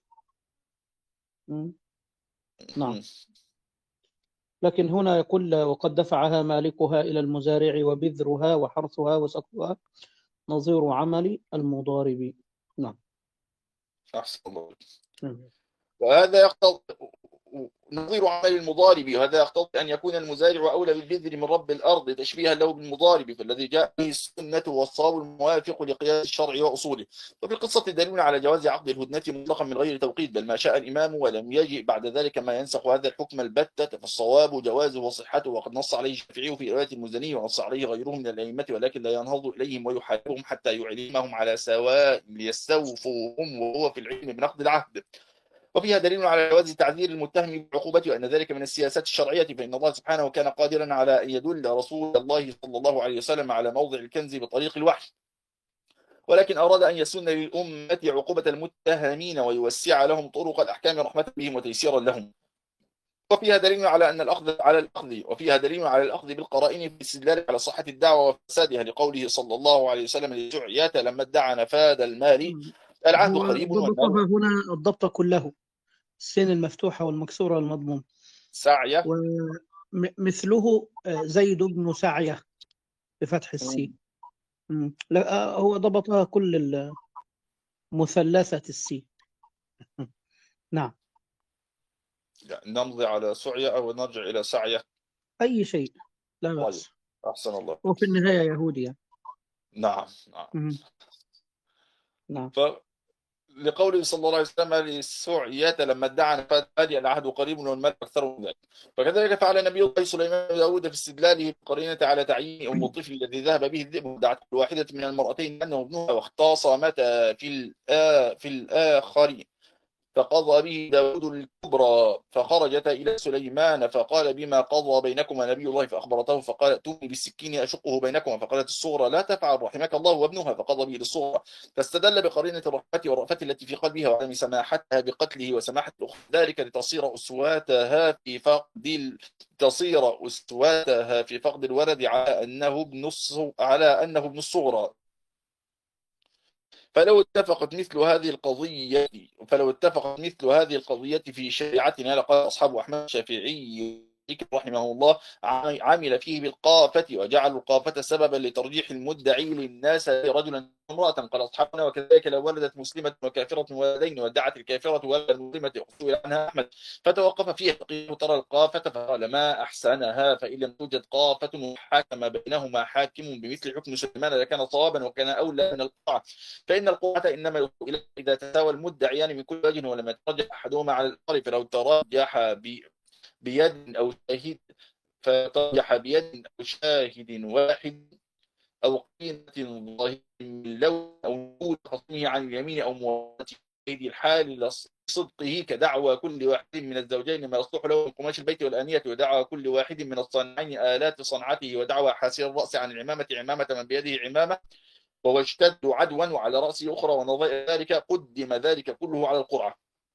نعم. لكن هنا يقول وقد دفعها مالكها إلى المزارع وبذرها وحرثها وسقيها نظير عمل المضارب. نعم. أحسن الله. نعم. وهذا يقتضي نظير عمل المضارب، وهذا يقتضي أن يكون المزارع أولى بالبذر من رب الأرض تشبيها له بالمضارب، فالذي جاء به السنة والصواب الموافق لقياس الشرع وأصوله. وفي القصة دليل على جواز عقد الهدنة مطلقا من غير توقيت، بل ما شاء الإمام ولم يجئ بعد ذلك ما ينسخ هذا الحكم البتة، فالصواب جوازه وصحته، وقد نص عليه الشافعي في رواية المزني، ونص عليه غيره من الأئمة، ولكن لا ينهض إليهم ويحاربهم حتى يعلمهم على سواء ليستوفوهم وهو في العلم بنقض العهد. وفيها دليل على جواز تعذير المتهم بعقوبته، وأن ذلك من السياسات الشرعية، فإن الله سبحانه كان قادرا على أن يدل رسول الله صلى الله عليه وسلم على موضع الكنز بطريق الوحي، ولكن أراد أن يسن للأمة عقوبة المتهمين ويوسع لهم طرق الأحكام رحمة بهم وتيسيرا لهم. وفيها دليل على أن الأخذ بالقرائن في الاستدلال على صحة الدعوة وفسادها، لقوله صلى الله عليه وسلم للجعيات لما ادعى نفاذ المال العهد هو قريب ضبطها والمال هنا الضبط كله، السين المفتوحة والمكسورة والمضموم. ساعية. ومثله زيد بن سعية بفتح السين. لا، هو ضبطها كل مثلثة السين. نعم. نمضي على سعية أو نرجع إلى سعية؟ أي شيء لا طيب، بأس. أحسن الله. وفي النهاية يهودية. نعم نعم. نعم. لقوله صلى الله عليه وسلم للسعية لما ادعى نفاذ المال العهد قريب والمال أكثر من ذلك، فكذلك فعل نبي الله سليمان وداود في استدلاله بقرينة على تعيين أم الطفل الذي ذهب به الذئب، ودعت كل واحدة من المرأتين أنه ابنها، واختصمتا في الآخر، فقضى به داود الكبرى، فخرجتا إلى سليمان فقال بما قضى بينكما نبي الله، فأخبرته فقال ائتوني بالسكين أشقه بينكما، فقالت الصغرى لا تفعل رحمك الله وابنها، فقضى به للصغرى، فاستدل بقرينة الرحمة والرأفة التي في قلبها وعدم سماحتها بقتله وسماحة الأخرى، ذلك لتصير أسواتها في فقد الولد على أنه ابن الصغرى. فلو اتفقت مثل هذه القضية في شريعتنا لقال أصحاب أحمد الشافعي رحمه الله عمل فيه بالقافة، وجعل القافة سببا لترجيح المدعي للناس رجلا امرأة. قال أصحابنا وكذلك لو ولدت مسلمة وكافرة ولدين وادعت الكافرة ولد المسلمة سئل عنها أحمد فتوقف فيها فقيل ترى القافة فقال ما أحسنها، فإن لم توجد قافة وحكم بينهما حاكم بمثل حكم سليمان لكان صوابا وكان أولى من القطعة، فإن القطعة إنما يصل إليه إذا تساوى المدعيان من كل وجه ولم يترجح أحدهما على الآخر، فلو ترجح بيد أو شاهد فترجح بيد أو شاهد واحد أو قيمة ظاهر من لون أو وجود خصمه عن اليمين أو موالاته الحال صدقه، كدعوى كل واحد من الزوجين ما يصلح له من قماش البيت والآنية، ودعوى كل واحد من الصانعين آلات صنعته، ودعوى حاسير الرأس عن العمامة عمامة من بيده عمامة، وهو اشتد عدوا وعلى رأسه أخرى، ونظير ذلك قدم ذلك كله على القرعة.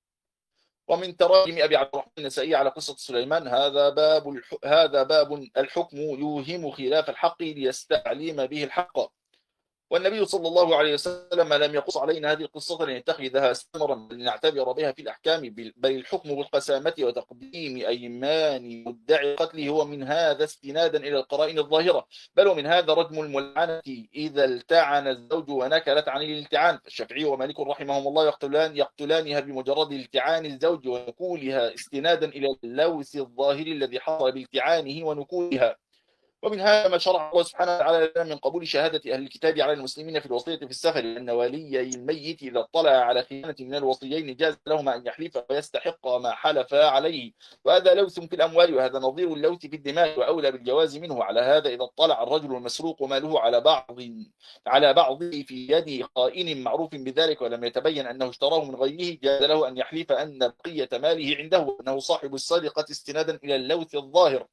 ومن تراجم أبي عبد الرحمن النسائي على قصة سليمان: هذا باب الحكم يوهم خلاف الحق ليستعلم به الحق. والنبي صلى الله عليه وسلم لم يقص علينا هذه القصة لنتخذها استمرا لنعتبر بها في الأحكام، بل الحكم بالقسامة وتقديم أيمان مدعي القتل هو من هذا استنادا إلى القرائن الظاهرة، بل ومن هذا رجم الملعنة إذا التعن الزوج ونكلت عن الالتعان. فالشافعي ومالك رحمهم الله يقتلانها بمجرد التعان الزوج ونكولها، استنادا إلى اللوث الظاهر الذي حصل بالتعانه ونكولها. ومن هذا ما شرع الله سبحانه وتعالى لنا من قبول شهادة أهل الكتاب على المسلمين في الوصية في السفر، أن وليي الميت إذا اطلع على خيانة من الوصيين جاز لهما أن يحلف ويستحق ما حلف عليه، وهذا لوث في الأموال، وهذا نظير اللوث في الدماء، وأولى بالجواز منه. على هذا إذا اطلع الرجل المسروق ماله على بعضه في يد خائن معروف بذلك ولم يتبين أنه اشتراه من غيره، جاز له أن يحلف أن بقية ماله عنده وأنه صاحب السرقة، استنادا إلى اللوث الظاهر.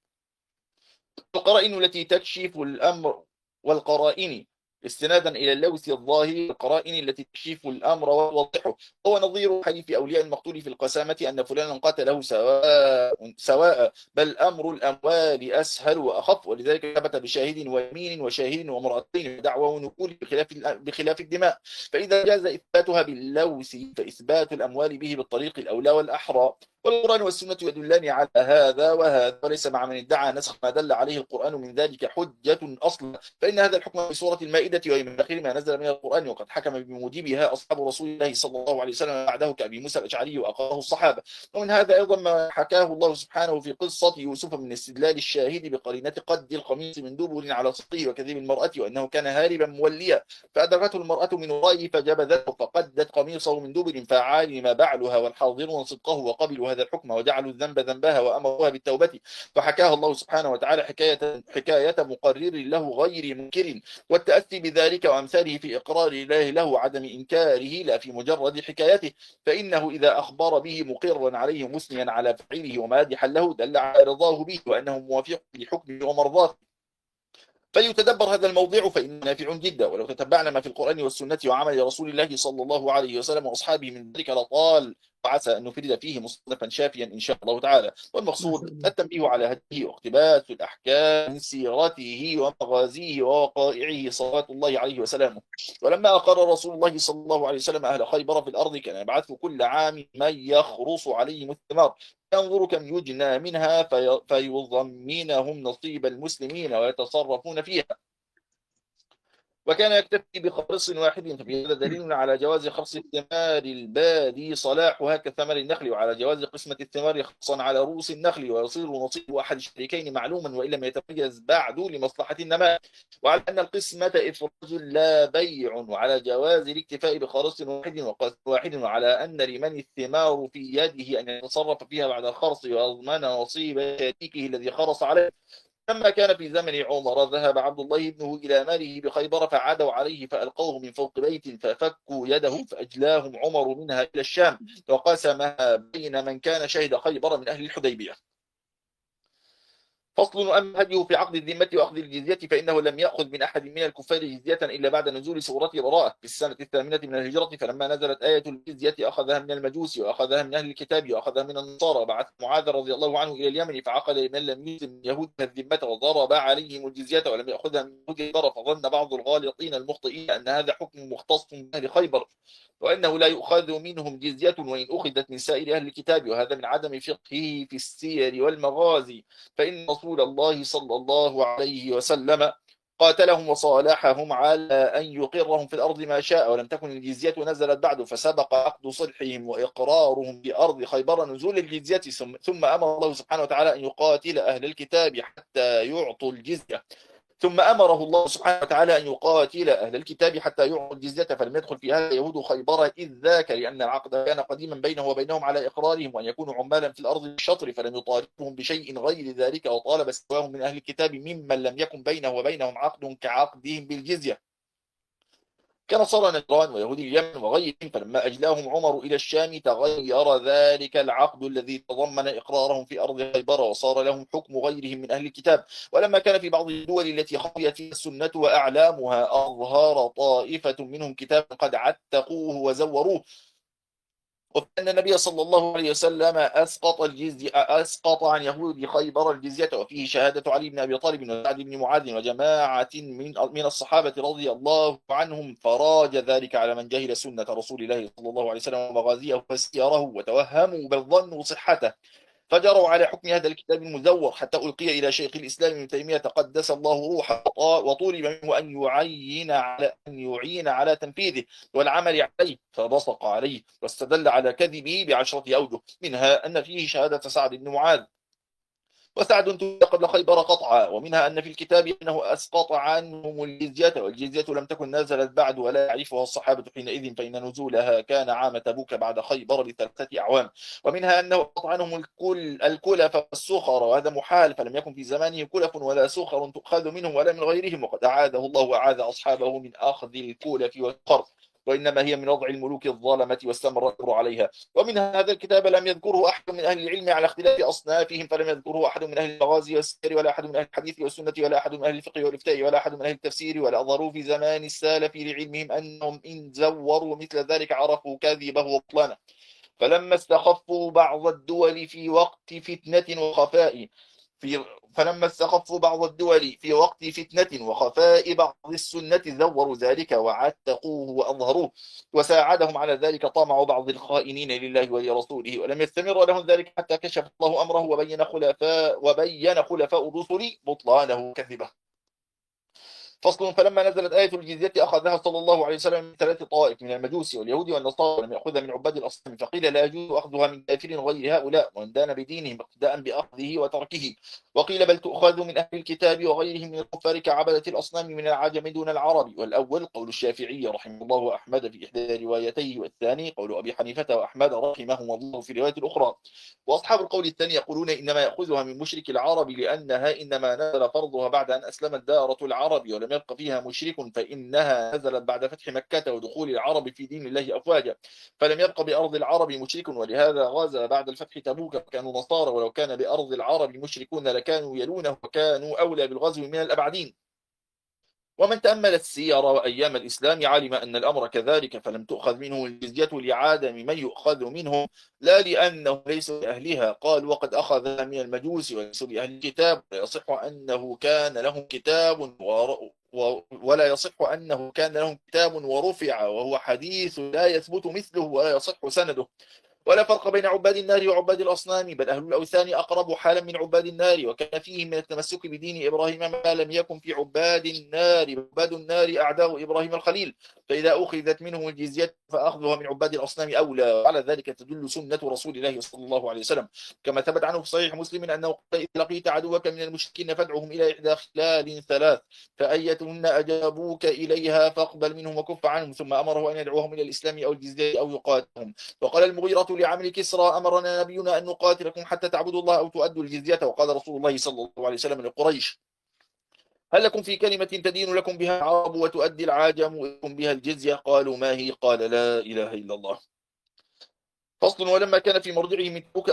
القرائن التي تكشف الأمر والقرائن استنادا إلى اللوث الظاهر، القرائن التي تكشف الأمر وتوضحه. هو نظير حديث أولياء المقتول في القسامة أن فلانا قتله سواء، بل أمر الأموال أسهل وأخف، ولذلك ثبت بشاهد ويمين وشاهد ومرأتين ودعوى ونقول بخلاف الدماء. فإذا جاز إثباتها باللوث فإثبات الأموال به بالطريق الأولى والأحرى. والقرآن والسنة يدلان على هذا وهذا، وليس مع من ادعى نسخ ما دل عليه القرآن من ذلك حجة أصلا، فإن هذا الحكم في سورة المائدة وهي من آخر ما نزل من القرآن، وقد حكم بموجبها أصحاب رسول الله صلى الله عليه وسلم بعده كأبي موسى الأشعري وأقره الصحابة. ومن هذا أيضا ما حكاه الله سبحانه في قصة يوسف من استدلال الشاهد بقرينة قد القميص من دبر على صدقه وكذب المرأة، وأنه كان هاربا موليا، فأدركته المرأة من ورائه فجبذته فقدت قميصه من دبر، فعلم بعلها والحاضرون صدقه وقبلوا هذا الحكم وجعلوا الذنب ذنبها وأمروها بالتوبة. فحكاها الله سبحانه وتعالى حكاية مقرر له غير منكر، والتأثي بذلك وأمثاله في إقرار الله له عدم إنكاره لا في مجرد حكايته، فإنه إذا أخبر به مقرا عليه مثنيا على فعله ومادحا له دل على رضاه به وأنه موافق لحكمه ومرضاته. فليتدبر هذا الموضوع فإنه نافع جدا، ولو تتبعنا ما في القرآن والسنة وعمل رسول الله صلى الله عليه وسلم وأصحابه من ذلك لطال، وعسى أن نفرد فيه مصنفا شافيا إن شاء الله تعالى. والمقصود التنبيه على هديه واقتباس الأحكام من سيرته ومغازيه ووقائعه صلوات الله عليه وسلامه. ولما أقر رسول الله صلى الله عليه وسلم أهل خيبر في الأرض كان يبعث كل عام من يخرص عليهم الثمار، ينظر كم يجنى منها فيضمنهم نصيب المسلمين ويتصرفون فيها، وكان يكتفي بخرص واحد. ففي هذا دليل على جواز خرص الثمار البادي صلاحها كثمر النخل، وعلى جواز قسمة الثمار خصا على رؤوس النخل، ويصير نصيب أحد الشريكين معلوما وإن لم يتميز بعد لمصلحة النماء، وعلى أن القسمة إفراج لا بيع، وعلى جواز الاكتفاء بخرص واحد، وعلى أن لمن الثمار في يده أن يتصرف فيها بعد الخرص ويضمن نصيب شريكه الذي خرص عليه. لما كان في زمن عمر ذهب عبد الله ابنه إلى ماله بخيبر فعادوا عليه فألقوه من فوق بيت ففكوا يده فأجلاهم عمر منها إلى الشام، وقسمها بين من كان شهد خيبر من أهل الحديبية. فصل. أما هديه في عقد الذمة وأخذ الجزية فإنه لم يأخذ من أحد من الكفار جزية إلا بعد نزول سورة براءة في السنة 8 من الهجرة، فلما نزلت آية الجزية أخذها من المجوس وأخذها من أهل الكتاب وأخذها من النصارى، وبعث معاذ رضي الله عنه إلى اليمن فعقد من لم يلزم من يهود الذمة وضرب عليهم الجزية ولم يأخذها من يهود خيبر، فظن بعض الغالطين المخطئين أن هذا حكم مختص بأهل خيبر وأنه لا يؤخذ منهم جزية وإن أخذت من سائر أهل الكتاب، وهذا من عدم فقهه في السير والمغازي، فإن رسول الله صلى الله عليه وسلم قاتلهم وصالحهم على أن يقرهم في الأرض ما شاء، ولم تكن الجزية نزلت بعد، فسبق عقد صلحهم وإقرارهم بأرض خيبر نزول الجزية، ثم أمر الله سبحانه وتعالى أن يقاتل أهل الكتاب حتى يعطوا الجزية، ثم أمره الله سبحانه وتعالى أن يقاتل أهل الكتاب حتى يعطوا الجزية، فلم يدخل في هذا يهود خيبر إذ ذاك، لأن العقد كان قديما بينه وبينهم على إقرارهم وأن يكونوا عمالا في الأرض بالشطر، فلم يطالبهم بشيء غير ذلك، وطالب سواهم من أهل الكتاب ممن لم يكن بينه وبينهم عقد كعقدهم بالجزية. كنصارى نجران ويهود اليمن وغيرهم، فلما أجلاهم عمر إلى الشام تغير ذلك العقد الذي تضمن إقرارهم في أرض خيبر، وصار لهم حكم غيرهم من أهل الكتاب. ولما كان في بعض الدول التي خفيت فيها السنة وأعلامها أظهر طائفة منهم كتابا قد عتقوه وزوروه. وأن النبي صلى الله عليه وسلم أسقط عن يهود خيبر الجزية، وفيه شهادة علي بن أبي طالب وسعد بن معاذ وجماعة من الصحابة رضي الله عنهم، فراج ذلك على من جهل سنة رسول الله صلى الله عليه وسلم ومغازيه وسيره وتوهموا بل ظنوا صحته، فجروا على حكم هذا الكتاب المزور حتى ألقي إلى شيخ الإسلام ابن تيمية قدس الله روحه، وطلب منه أن يعين على تنفيذه والعمل عليه، فبصق عليه واستدل على كذبه بعشرة أوجه، منها أن فيه شهادة سعد بن معاذ، وسعد توفي قبل خيبر قطعا، ومنها أن في الكتاب أنه أسقط عنهم الجزية، والجزية لم تكن نزلت بعد ولا يعرفها الصحابة حينئذ، فإن نزولها كان عام تبوك بعد خيبر ب3 أعوام. ومنها أنه قطع عنهم الكلف والسخر، وهذا محال، فلم يكن في زمانه كلف ولا سخر تؤخذ منهم ولا من غيرهم، وقد أعاذه الله وأعاذ أصحابه من أخذ الكلف والسخر، وإنما هي من وضع الملوك الظالمة واستمر عليها. ومنها هذا الكتاب لم يذكره أحد من أهل العلم على اختلاف أصنافهم، فلم يذكره أحد من أهل المغازي والسير، ولا أحد من أهل الحديث والسنة، ولا أحد من أهل الفقه والإفتاء، ولا أحد من أهل التفسير، ولا أظهروا في زمان السالف لعلمهم أنهم إن زوروا مثل ذلك عرفوا كذبه وبطلانه. فلما استخفوا بعض الدول في وقت فتنة وخفاء فلما استخفوا بعض الدول في وقت فتنة وخفاء بعض السنة زوروا ذلك وعتقوه وأظهروه، وساعدهم على ذلك طمع بعض الخائنين لله ولرسوله، ولم يستمر لهم ذلك حتى كشف الله أمره وبين خلفاء الرسل بطلانه وكذبه. فصل. فلما نزلت آية الجزية أخذها صلى الله عليه وسلم من 3 طوائف من المجوس واليهود والنصارى، ولم يأخذها من عباد الأصنام، فقيل لا يجوز أخذها من كافر غير هؤلاء، ومن دان بدينهم اقتداء بأخذه وتركه. وقيل بل تؤخذ من أهل الكتاب وغيرهم من الكفار كعبدة الأصنام من العجم دون العرب. والأول قول الشافعي رحمه الله وأحمد في إحدى روايتيه، والثاني قول أبي حنيفة وأحمد رحمهم الله في رواية أخرى. وأصحاب القول الثاني يقولون إنما يأخذها من مشرك العرب، لأنها إنما نزل فرضها بعد أن أسلمت دارة العرب ولم يبق فيها مشرك، فإنها نزلت بعد فتح مكة ودخول العرب في دين الله أفواجا، فلم يبق بأرض العرب مشرك، ولهذا غزا بعد الفتح تبوك كانوا نصارى، ولو كان بأرض العرب مشركون لكانوا يلونه وكانوا أولى بالغزو من الأبعدين. ومن تأمل السير وأيام الإسلام علم أن الأمر كذلك، فلم تؤخذ منه الجزية لعدم من يؤخذ منهم، لا لأنه ليس لأهلها. قال وقد أخذها من المجوس وليسوا لأهل الكتاب، ولا يصح أنه كان لهم كتاب ورفع، وهو حديث لا يثبت مثله ولا يصح سنده. ولا فرق بين عباد النار وعباد الأصنام، بل أهل الأوثان أقرب حالا من عباد النار، وكان فيه من التمسك بدين إبراهيم ما لم يكن في عباد النار. عباد النار أعداء إبراهيم الخليل، فإذا أخذت منهم الجزية فأخذها من عباد الأصنام أولى. وعلى ذلك تدل سنة رسول الله صلى الله عليه وسلم، كما ثبت عنه في صحيح مسلم أنه قال إذا لقيت عدوك من المشركين فادعهم إلى إحدى خلال 3، فأيتهن أجابوك إليها فاقبل منهم وكف عنهم، ثم أمره أن يدعوهم إلى الإسلام أو الجزية أو يقاتلهم. وقال المغيرة لعمرو كسرى أمرنا نبينا أن نقاتلكم حتى تعبدوا الله أو تؤدوا الجزية. وقال رسول الله صلى الله عليه وسلم لقريش هل لكم في كلمة تدين لكم بها العرب وتؤدي العاجم لكم بها الجزية؟ قالوا ما هي؟ قال لا إله إلا الله. فصل. ولما كان في مرجعه من تبوك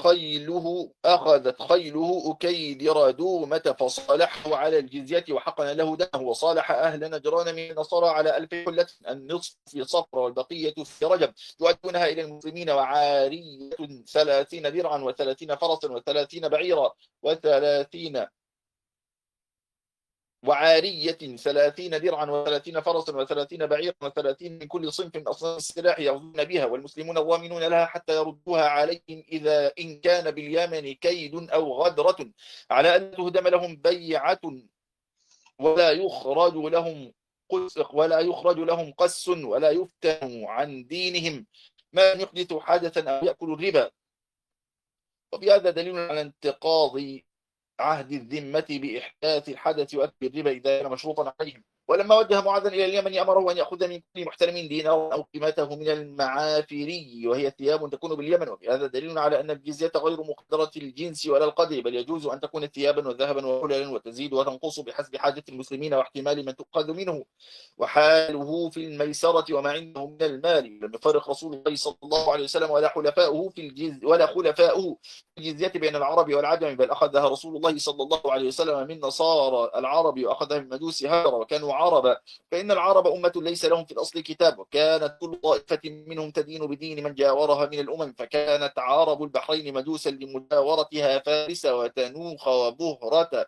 أخذت خيله أكيدر دومة فصالحه على الجزية وحقن له دمه، وصالح أهل نجران من النصارى على 1000 حلة، النصف في صفر والبقية في رجب، يؤدونها إلى المسلمين، وعارية 30 درعا و30 فرسا و30 بعيرا وعارية 30 درعا و30 فرسا و30 بعيرا و30 من كل صنف من أصناف السلاح يغزون بها، والمسلمون ضامنون لها حتى يردوها عليهم إن كان باليمن كيد أو غدرة، على أن تهدم لهم بيعة ولا يخرج لهم قس ولا يفتن عن دينهم ما يحدث حدثا أو يأكل الربا. وفي هذا دليل على انتقاض عهد الذمة بإحداث الحدث وأكل الربا إذا كان مشروطا عليهم. ولما وجه معاذا إلى اليمن أمره أن يأخذ من كل محترم دينارا أو قيمته من المعافري، وهي ثياب تكون باليمن. وفي هذا دليل على أن الجزية غير مقدرة الجنس ولا القدر، بل يجوز أن تكون ثيابا وذهبا وحللا، وتزيد وتنقص بحسب حاجة المسلمين واحتمال من تؤخذ منه وحاله في الميسرة وما عنده من المال. لم يفرق رسول الله صلى الله عليه وسلم ولا خلفاؤه في الجزية بين العرب والعجم، بل أخذها رسول الله صلى الله عليه وسلم من نصارى العرب وأخذها من مجوس هاجر وكانوا عربا، فإن العرب أمة ليس لهم في الأصل كتاب، وكانت كل طائفة منهم تدين بدين من جاورها من الأمم، فكانت عرب البحرين مجوسا لمجاورتها فارس وتنوخ وبهرة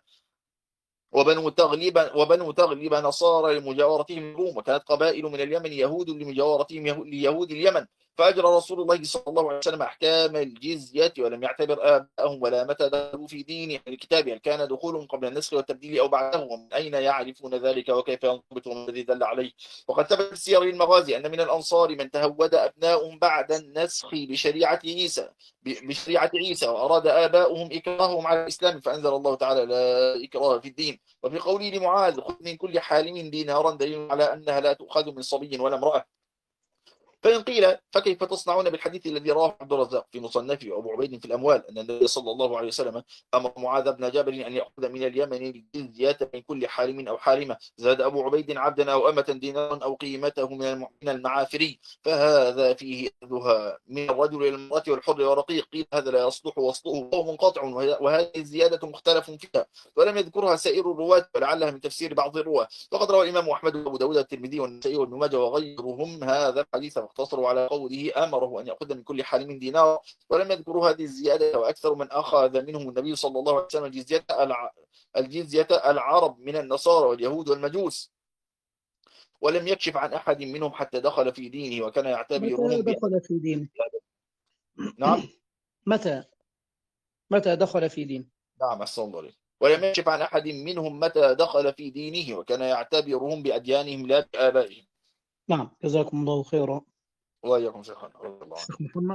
وبنو تغلب نصارى لمجاورتهم الروم، وكانت قبائل من اليمن يهود لمجاورتهم ليهود اليمن. فأجرى رسول الله صلى الله عليه وسلم أحكام الجزية ولم يعتبر آباءهم ولا متى دخلوا في دين الكتاب، هل كان دخولهم قبل النسخ والتبديل أو بعده، ومن أين يعرفون ذلك وكيف ينضبط الذي دل عليه. وقد ثبت في سير المغازي أن من الأنصار من تهود أبناؤهم بعد النسخ بشريعة عيسى وأراد آباؤهم إكراههم على الإسلام، فأنزل الله تعالى لا إكراه في الدين. وفي قوله لمعاذ خذ من كل حالم دينارا دليل على أنها لا تؤخذ من صبي ولا امرأة. فإن قيل فكيف تصنعون بالحديث الذي رواه عبد الرزاق في مصنفه وأبو عبيد في الأموال أن النبي صلى الله عليه وسلم أمر معاذ بن جبل أن يأخذ من اليمن الجزية من كل حالم أو حالمة، زاد أبو عبيد عبدا أو أمة دينارا أو قيمته من المعافري، فهذا فيه أخذها من الرجل إلى المرأة والحر ورقيق. قيل هذا لا يصلح وصله وهو منقطع، وهذه الزيادة مختلف فيها ولم يذكرها سائر الرواة، ولعلها من تفسير بعض الرواة. وقد روى الإمام أحمد وأبو داود الترمذي والنسائي وابن ماجه وغيرهم هذا الحديث، واقتصروا على قوله أمره أن يأخذ من كل حالم دينار، ولم يذكروا هذه الزيادة. وأكثر من أخذ منهم النبي صلى الله عليه وسلم الجزية العرب من النصارى واليهود والمجوس، ولم يكشف عن أحد منهم حتى دخل في دينه وكان يعتبرهم متى دخل في دينه؟ نعم متى دخل في دينه؟ نعم أحسن الله عليك. ولم يكشف عن أحد منهم متى دخل في دينه وكان يعتبرهم بأديانهم لا بآبائهم. نعم، جزاكم الله خيرا. وإياكم شيخنا رضي الله عنه. شيخ محمد.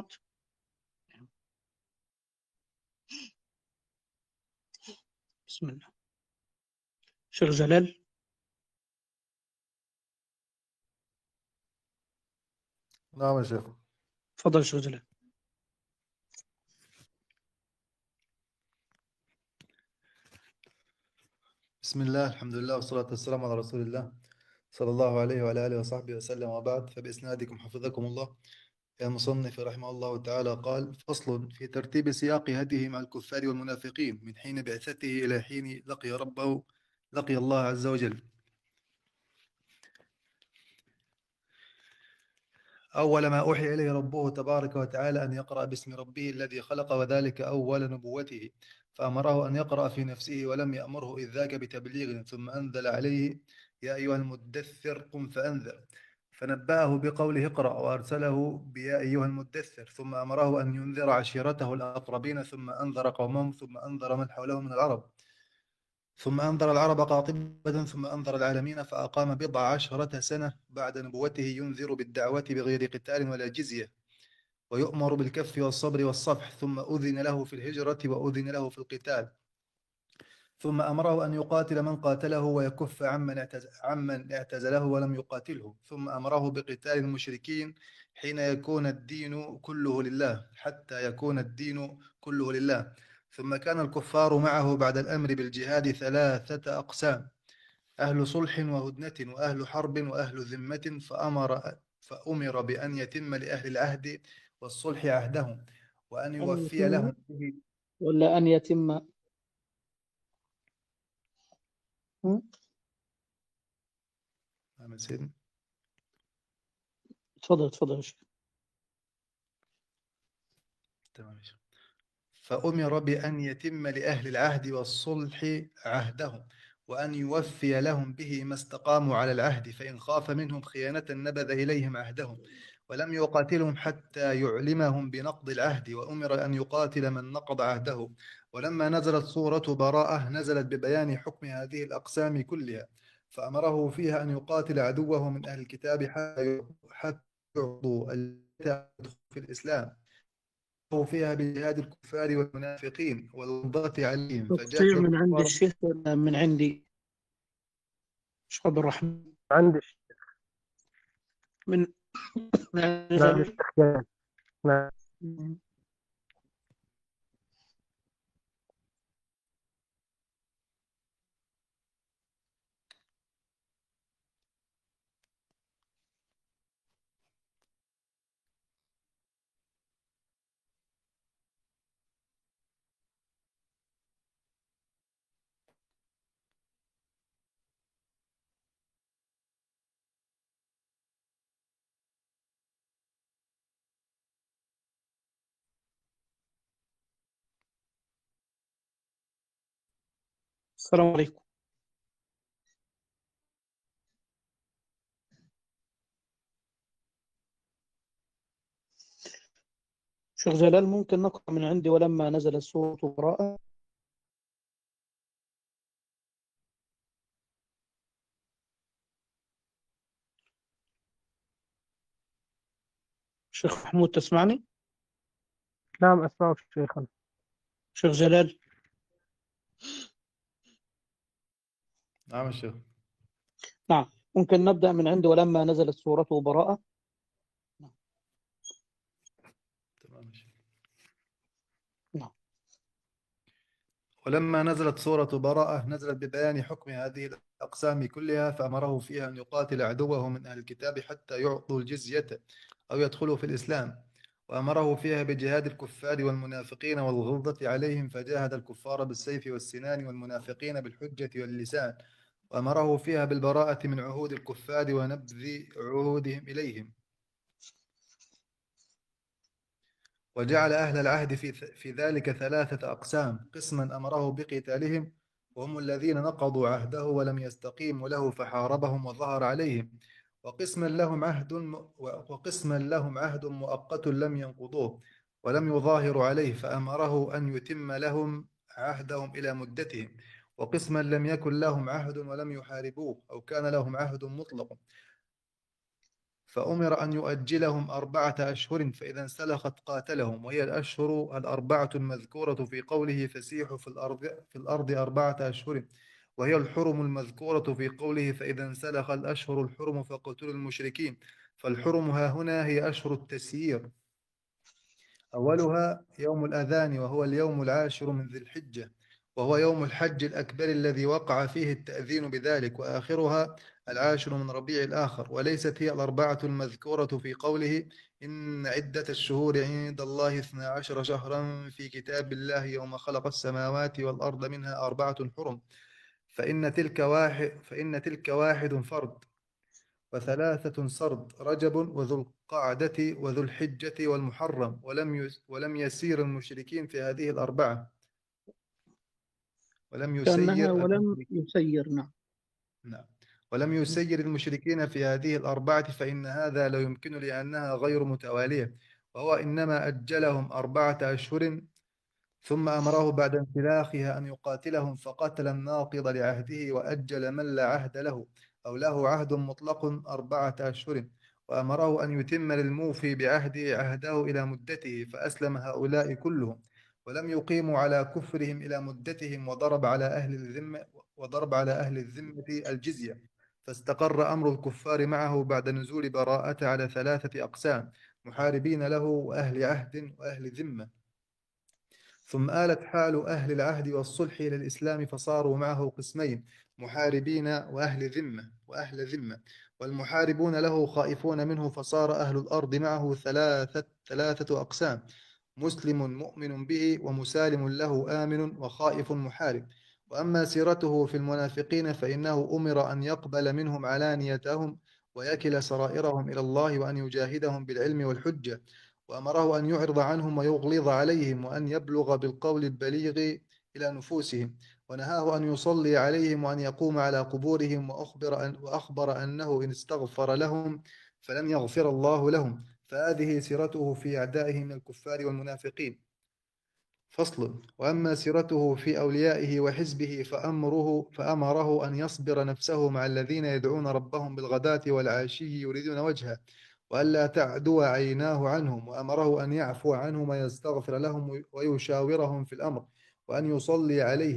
بسم الله. شيخ جلال. نعم يا شيخ. تفضل شيخ جلال. بسم الله، الحمد لله والصلاة والسلام على رسول الله صلى الله عليه وعلى آله وصحبه وسلم، وبعد. فبإسنادكم حفظكم الله. المصنف رحمه الله تعالى قال: فصل في ترتيب سياق هديه مع الكفار والمنافقين من حين بعثته إلى حين لقي الله عز وجل. أول ما أوحي إليه ربه تبارك وتعالى أن يقرأ باسم ربه الذي خلق، وذلك أول نبوته، فأمره أن يقرأ في نفسه ولم يأمره إذ ذاك بتبليغ، ثم أنزل عليه: يا أيها المدثر قم فأنذر، فنبأه بقوله اقرأ، وأرسله بيا أيها المدثر، ثم أمره أن ينذر عشيرته الأقربين، ثم أنذر قومهم، ثم أنذر من حوله من العرب، ثم أنذر العرب قاطبة، ثم أنذر العالمين، فأقام 14 سنة بعد نبوته ينذر بالدعوة بغير قتال ولا جزية، ويؤمر بالكف والصبر والصفح، ثم أذن له في الهجرة وأذن له في القتال، ثم أمره أن يقاتل من قاتله ويكف عمن اعتزله ولم يقاتله، ثم أمره بقتال المشركين حين يكون الدين كله لله، حتى يكون الدين كله لله. ثم كان الكفار معه بعد الأمر بالجهاد 3 أقسام: أهل صلح وهدنة، وأهل حرب، وأهل ذمة، فأمر بأن يتم لأهل العهد والصلح عهدهم، وأن يوفي لهم به. ولا أن يتم. تفضل. تمام. فأمر بأن يتم لأهل العهد والصلح عهدهم، وأن يوفي لهم به ما استقاموا على العهد، فإن خاف منهم خيانة نبذ إليهم عهدهم، ولم يقاتلهم حتى يعلمهم بنقض العهد، وأمر أن يقاتل من نقض عهده. ولما نزلت سورة براءة نزلت ببيان حكم هذه الأقسام كلها، فأمره فيها أن يقاتل عدوه من أهل الكتاب حتى يعضوا في الإسلام، فيها بجهاد الكفار والمنافقين والضغط عليهم، تقطيع من عند الشيخ ولا من عندي؟ شيخ عبد الرحمن عندي من نعم الشيخ جلال. نعم. السلام عليكم. شيخ جلال ممكن نقرأ من عندي ولما نزلت سورة براءة؟ شيخ محمود تسمعني؟ نعم أسمعك شيخنا. شيخ جلال نعم الشيخ. نعم، ممكن نبدأ من عندي ولما نزلت سورة براءة؟ تمام الشيخ. نعم. ولما نزلت سورة براءة نزلت ببيان حكم هذه الأقسام كلها، فأمره فيها أن يقاتل عدوه من أهل الكتاب حتى يعطوا الجزية أو يدخلوا في الإسلام، وأمره فيها بجهاد الكفار والمنافقين والغلظة عليهم، فجاهد الكفار بالسيف والسنان والمنافقين بالحجة واللسان، وأمره فيها بالبراءة من عهود الكفار ونبذ عهودهم إليهم، وجعل أهل العهد في ذلك ثلاثة أقسام: قسما أمره بقتالهم وهم الذين نقضوا عهده ولم يستقيموا له فحاربهم وظهر عليهم، وقسما لهم عهد مؤقت لم ينقضوه ولم يظاهروا عليه فأمره أن يتم لهم عهدهم إلى مدتهم، وقسما لم يكن لهم عهد ولم يحاربوه أو كان لهم عهد مطلق فأمر أن يؤجلهم 4 أشهر، فإذا انسلخت قاتلهم، وهي الأشهر الأربعة المذكورة في قوله فسيحوا في الأرض 4 أشهر، وهي الحرم المذكورة في قوله فإذا انسلخ الأشهر الحرم فاقتلوا المشركين، فالحرم ها هنا هي أشهر التسيير، أولها يوم الأذان وهو اليوم العاشر من ذي الحجة، وهو يوم الحج الأكبر الذي وقع فيه التأذين بذلك، وآخرها العاشر من ربيع الآخر، وليست هي الأربعة المذكورة في قوله إن عدة الشهور عند الله 12 شهرا في كتاب الله يوم خلق السماوات والأرض منها 4 حرم، فإن تلك واحد فرد، وثلاثة سرد: رجب وذو القعدة وذو الحجة والمحرم، ولم يسير المشركين في هذه الأربعة، كأنها ولم يسير. نعم. نعم. ولم يسير المشركين في هذه الأربعة، فإن هذا لا يمكن لأنها غير متوالية، وهو إنما أجلهم 4 أشهر، ثم أمره بعد انسلاخها أن يقاتلهم فقتل الناقض لعهده وأجل من لا عهد له أو له عهد مطلق 4 أشهر، وأمره أن يتم للموفي بعهده عهده إلى مدته، فأسلم هؤلاء كلهم ولم يقيموا على كفرهم إلى مدتهم، وضرب على أهل الذمة الجزية، فاستقر أمر الكفار معه بعد نزول براءة على 3 أقسام: محاربين له وأهل عهد وأهل ذمة. ثم آلت حال أهل العهد والصلح إلى الإسلام فصاروا معه قسمين: محاربين وأهل ذمة، والمحاربون له خائفون منه، فصار أهل الأرض معه ثلاثة أقسام: مسلم مؤمن به، ومسالم له آمن، وخائف محارب. وأما سيرته في المنافقين فإنه أمر أن يقبل منهم علانيتهم ويكل سرائرهم إلى الله، وأن يجاهدهم بالعلم والحجة، وأمره أن يعرض عنهم ويغلظ عليهم، وأن يبلغ بالقول البليغ إلى نفوسهم، ونهاه أن يصلي عليهم وأن يقوم على قبورهم، وأخبر أنه إن استغفر لهم فلن يغفر الله لهم. فهذه سيرته في أعدائه من الكفار والمنافقين. فصل. وأما سيرته في أوليائه وحزبه فأمره أن يصبر نفسه مع الذين يدعون ربهم بالغداة والعشي يريدون وجهه، وألا تعدو عيناه عنهم، وأمره أن يعفو عنهم ويستغفر لهم ويشاورهم في الأمر، وأن يصلي عليهم،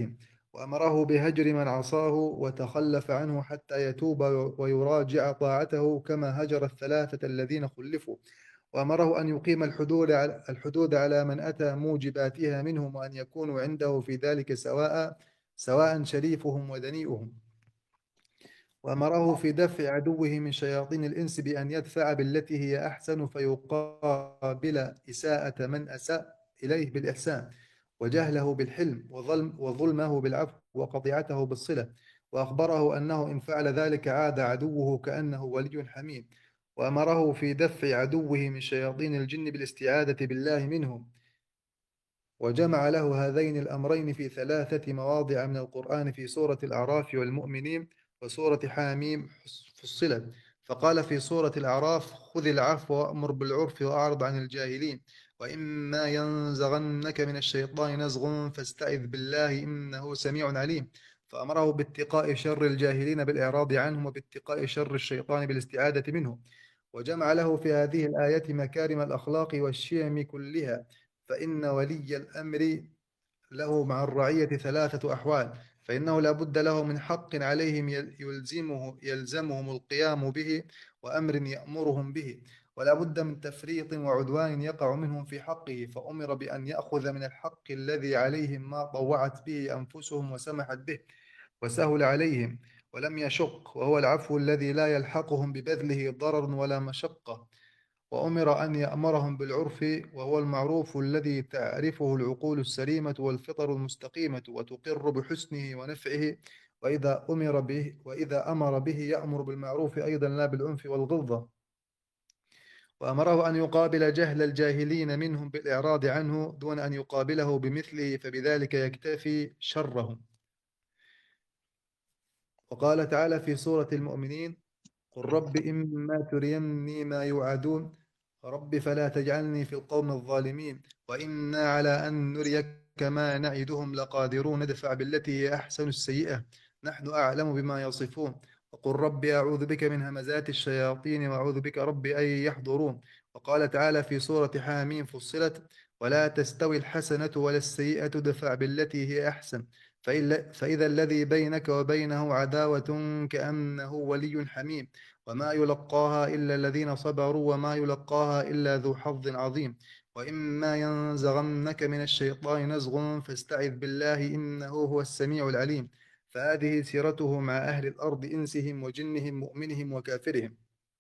وأمره بهجر من عصاه وتخلف عنه حتى يتوب ويراجع طاعته كما هجر الثلاثة الذين خلفوا. وأمره أن يقيم الحدود على من أتى موجباتها منهم، وأن يكونوا عنده في ذلك سواء شريفهم ودنيئهم. وأمره في دفع عدوه من شياطين الإنس بأن يدفع بالتي هي أحسن، فيقابل إساءة من أساء إليه بالإحسان، وجهله بالحلم، وظلمه بالعفو، وقطيعته بالصلة. وأخبره أنه إن فعل ذلك عاد عدوه كأنه ولي حميم. وأمره في دفع عدوه من شياطين الجن بالاستعاذة بالله منهم. وجمع له هذين الأمرين في 3 مواضع من القرآن، في سورة الأعراف والمؤمنين وسورة حاميم فصلت. فقال في سورة الأعراف: خذ العفو وأمر بالعرف وأعرض عن الجاهلين، وإما ينزغنك من الشيطان نزغ فاستعذ بالله إنه سميع عليم. فأمره باتقاء شر الجاهلين بالإعراض عنهم، وباتقاء شر الشيطان بالاستعاذة منه. وجمع له في هذه الآية مكارم الأخلاق والشيم كلها، فإن ولي الأمر له مع الرعية 3 أحوال: فإنه لا بد له من حق عليهم يلزمهم القيام به، وأمر يأمرهم به، ولا بد من تفريط وعدوان يقع منهم في حقه، فأمر بأن يأخذ من الحق الذي عليهم ما طوعت به أنفسهم وسمحت به وسهل عليهم ولم يشق، وهو العفو الذي لا يلحقهم ببذله ضرر ولا مشقة. وأمر أن يأمرهم بالعرف، وهو المعروف الذي تعرفه العقول السليمة والفطر المستقيمة وتقر بحسنه ونفعه. وإذا أمر به يأمر بالمعروف أيضا لا بالعنف والغلظة. وأمره أن يقابل جهل الجاهلين منهم بالإعراض عنه دون أن يقابله بمثله، فبذلك يكتفي شرهم. وقال تعالى في سورة المؤمنين: قل رب إما تريني ما يوعدون رب فلا تجعلني في القوم الظالمين، وإنا على أن نريك ما نعدهم لقادرون، ندفع بالتي هي أحسن السيئة نحن أعلم بما يصفون. وقل رب أعوذ بك من همزات الشياطين وأعوذ بك رب أن يحضرون. وقال تعالى في سورة حاميم فصلت: ولا تستوي الحسنة ولا السيئة دفع بالتي هي أحسن، فإذا الذي بينك وبينه عداوة كأنه ولي حميم، وما يلقاها إلا الذين صبروا وما يلقاها إلا ذو حظ عظيم. وإما ينزغنك من الشيطان نزغ فاستعذ بالله إنه هو السميع العليم. فهذه سيرته مع أهل الأرض إنسهم وجنهم مؤمنهم وكافرهم.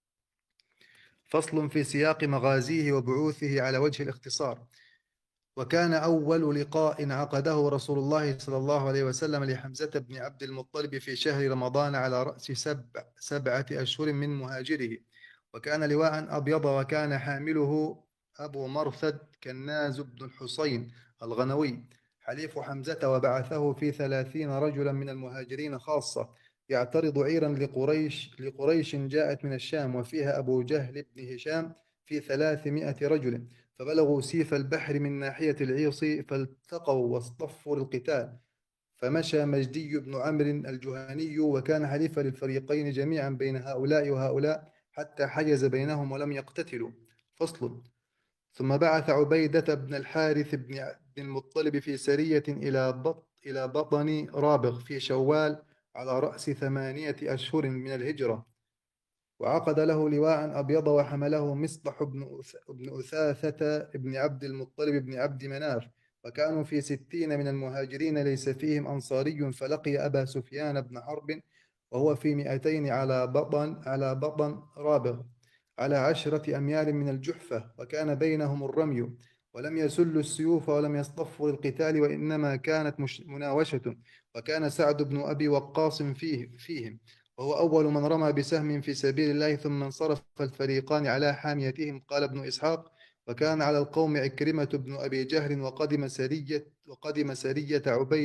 فصل في سياق مغازيه وبعوثه على وجه الاختصار. وكان أول لقاء عقده رسول الله صلى الله عليه وسلم لحمزة بن عبد المطلب في شهر رمضان على رأس 7 أشهر من مهاجره، وكان لواء أبيض، وكان حامله أبو مرثد كناز بن الحصين الغنوي حليف حمزة، وبعثه في 30 رجلا من المهاجرين خاصة يعترض عيرا لقريش جاءت من الشام، وفيها أبو جهل بن هشام في 300 رجل، فبلغوا سيف البحر من ناحية العيص فالتقوا واصطفوا للقتال. فمشى مجدي بن عمرو الجهني، وكان حليفا للفريقين جميعا بين هؤلاء وهؤلاء حتى حجز بينهم ولم يقتتلوا. فصل. ثم بعث عبيدة بن الحارث بن المطلب في سرية إلى بطن رابغ في شوال على رأس 8 أشهر من الهجرة، وعقد له لواء أبيض، وحمله مصطح بن أثاثة بن عبد المطلب بن عبد مناف، وكانوا في 60 من المهاجرين ليس فيهم أنصاري، فلقي أبا سفيان بن حرب وهو في 200 على بطن رابغ على 10 أميال من الجحفة، وكان بينهم الرمي، ولم يسلوا السيوف ولم يصطفوا للقتال، وإنما كانت مناوشة. وكان سعد بن أبي وقاص فيهم، وهو أول من رمى بسهم في سبيل الله، ثم انصرف الفريقان على حاميتهم. قال ابن إسحاق: وكان على القوم عكرمة بن أبي جهل، وقدم سرية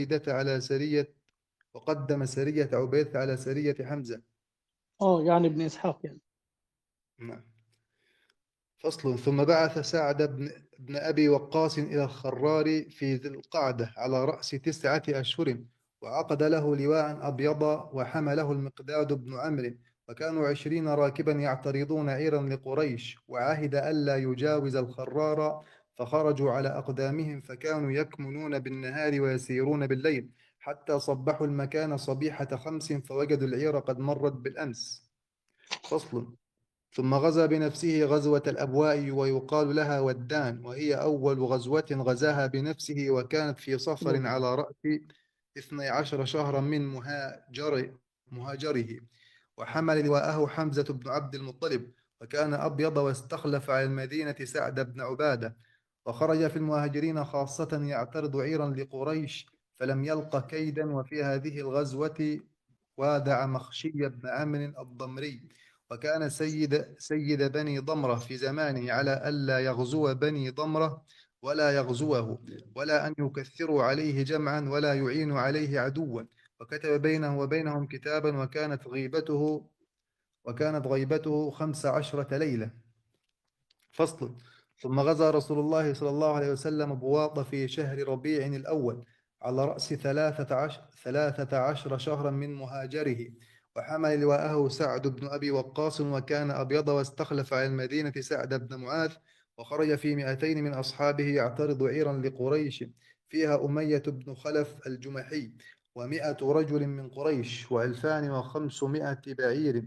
عبيدة على سرية حمزة. يعني ابن إسحاق يعني. نعم. فصل. ثم بعث سعد بن أبي وقاص إلى الخرار في ذي القعدة على رأس 9 أشهر، وعقد له لواء أبيض، وحمله المقداد بن عمرو، وكانوا 20 راكبا يعترضون عيرا لقريش، وعهد ألا يجاوز الخرار، فخرجوا على أقدامهم، فكانوا يكمنون بالنهار ويسيرون بالليل، حتى صبحوا المكان صبيحة 5 فوجدوا العير قد مرت بالأمس. فصل. ثم غزا بنفسه غزوة الأبواء ويقال لها ودان، وهي أول غزوة غزاها بنفسه، وكانت في صفر على رأس 12 شهرا من مهاجره. وحمل لواءه حمزة بن عبد المطلب، وكان أبيض، واستخلف على المدينة سعد بن عبادة. وخرج في المهاجرين خاصة يعترض عيرا لقريش، فلم يلق كيدا. وفي هذه الغزوة وادع مخشي بن عمرو الضمري، وكان سيد بني ضمرة في زمانه، على ألا يغزو بني ضمرة ولا يغزوه، ولا أن يكثروا عليه جمعا، ولا يعينوا عليه عدوا. وكتب بينه وبينهم كتابا، وكانت غيبته 15 ليلة. فصل. ثم غزا رسول الله صلى الله عليه وسلم بواط في شهر ربيع الأول على رأس 13 شهرا من مهاجره، وحمل لواءه سعد بن أبي وقاص، وكان أبيض، واستخلف على المدينة سعد بن معاذ. وخرج في 200 من أصحابه يعترض عيرا لقريش، فيها أمية بن خلف الجمحي، 100 رجل من قريش، و2500 بعير.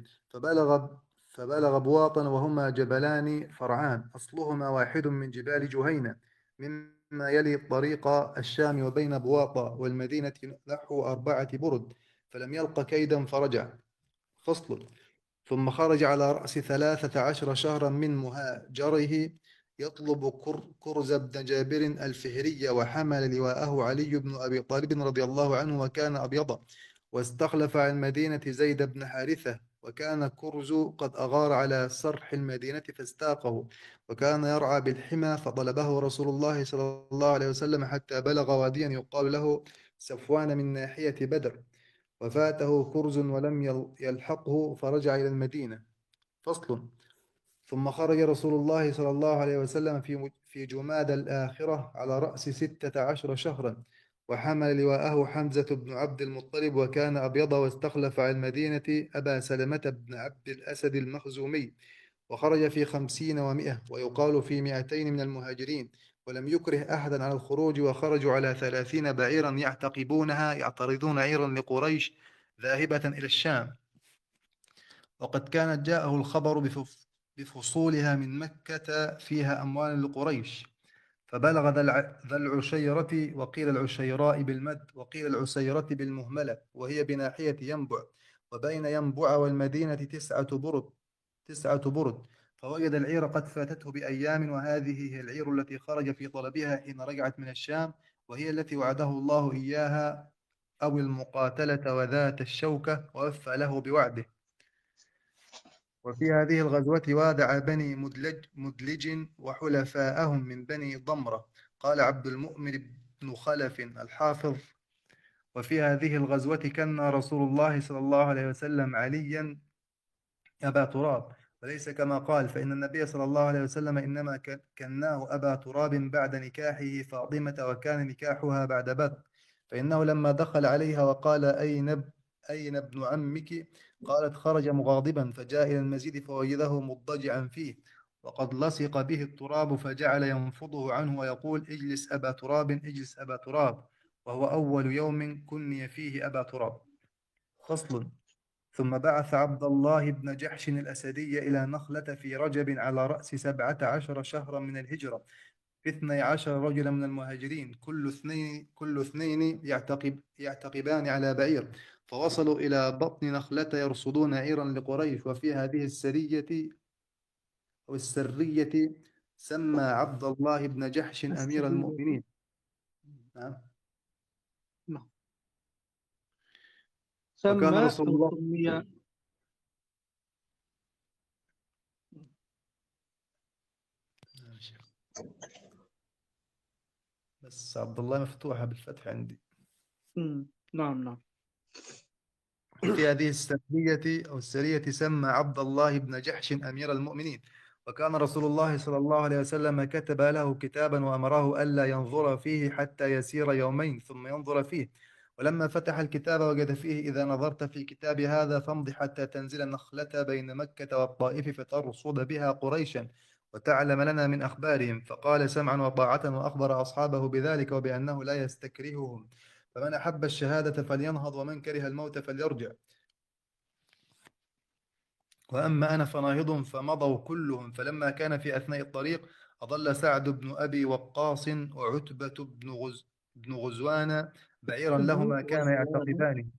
فبلغ بواطا، وهما جبلان فرعان، أصلهما واحد من جبال جهينة، مما يلي طريق الشام، وبين بواطا والمدينة نحو 4 برد. فلم يلق كيدا فرجع. فصل. ثم خرج على رأس 13 شهرا من مهاجره يطلب كرز بن جابر الفهري، وحمل لواءه علي بن أبي طالب رضي الله عنه، وكان أبيض. واستخلف عن المدينة زيد بن حارثة، وكان كرز قد أغار على سرح المدينة فاستاقه، وكان يرعى بالحمى، فطلبه رسول الله صلى الله عليه وسلم حتى بلغ واديا يقال له سفوان من ناحية بدر، وفاته كرز ولم يلحقه، فرجع إلى المدينة. فصل. ثم خرج رسول الله صلى الله عليه وسلم في جماد الآخرة على رأس 16 شهرا، وحمل لواءه حمزة بن عبد المطلب، وكان أبيض، واستخلف على المدينة أبا سلمة بن عبد الأسد المخزومي. وخرج في 50 و100، ويقال في 200 من المهاجرين، ولم يكره أحدا على الخروج. وخرجوا على 30 بعيرا يعترضون عيرا لقريش ذاهبة إلى الشام، وقد كانت جاءه الخبر بفصولها من مكة فيها أموال لقريش. فبلغ ذا العشيرة، وقيل العشيراء بالمد، وقيل العسيرة بالمهملة، وهي بناحية ينبع، وبين ينبع والمدينة 9 برد. فوجد العير قد فاتته بأيام، وهذه هي العير التي خرج في طلبها حين رجعت من الشام، وهي التي وعده الله إياها، أو المقاتلة وذات الشوكة، ووفى له بوعده. وفي هذه الغزوة وادع بني مدلج وحلفاءهم من بني ضمرة. قال عبد المؤمن بن خلف الحافظ: وفي هذه الغزوة كنا رسول الله صلى الله عليه وسلم عليا أبا تراب، وليس كما قال، فإن النبي صلى الله عليه وسلم إنما كناه أبا تراب بعد نكاحه فاطمة، وكان نكاحها بعد بدر. فإنه لما دخل عليها وقال: أين ابن عمك؟ قالت: خرج مغاضبا. فجاء إلى المسجد فوجده مضطجعا فيه، وقد لصق به التراب، فجعل ينفضه عنه ويقول: اجلس أبا تراب، اجلس أبا تراب. وهو أول يوم كني فيه أبا تراب. فصل. ثم بعث عبد الله بن جحش الأسدي إلى نخلة في رجب على رأس 17 شهرا من الهجرة، في 12 رجلا من المهاجرين، كل اثنين يعتقبان على بعير. فوصلوا إلى بطن نخلة يرصدون عيرا لقريش. وفي هذه السرية سمى عبد الله بن جحش أمير المؤمنين. نعم. نعم. وكان سمى رسول أو الله سمي. بس عبد الله مفتوحة بالفتح عندي. نعم نعم. في هذه السرية سمى عبد الله بن جحش أمير المؤمنين. وكان رسول الله صلى الله عليه وسلم كتب له كتابا، وأمره ألا ينظر فيه حتى يسير يومين ثم ينظر فيه. ولما فتح الكتاب وجد فيه: إذا نظرت في كتاب هذا فامض حتى تنزل النخلة بين مكة والطائف، فترصد بها قريشا وتعلم لنا من أخبارهم. فقال: سمعا وطاعة، وأخبر أصحابه بذلك وبأنه لا يستكرههم. فمن أحب الشهادة فلينهض ومن كره الموت فليرجع. وأما أنا فناهض، فمضوا كلهم، فلما كان في أثناء الطريق أضل سعد بن أبي وقاص وعتبة بن غزوان بعيرا لهما كان يعتقبانه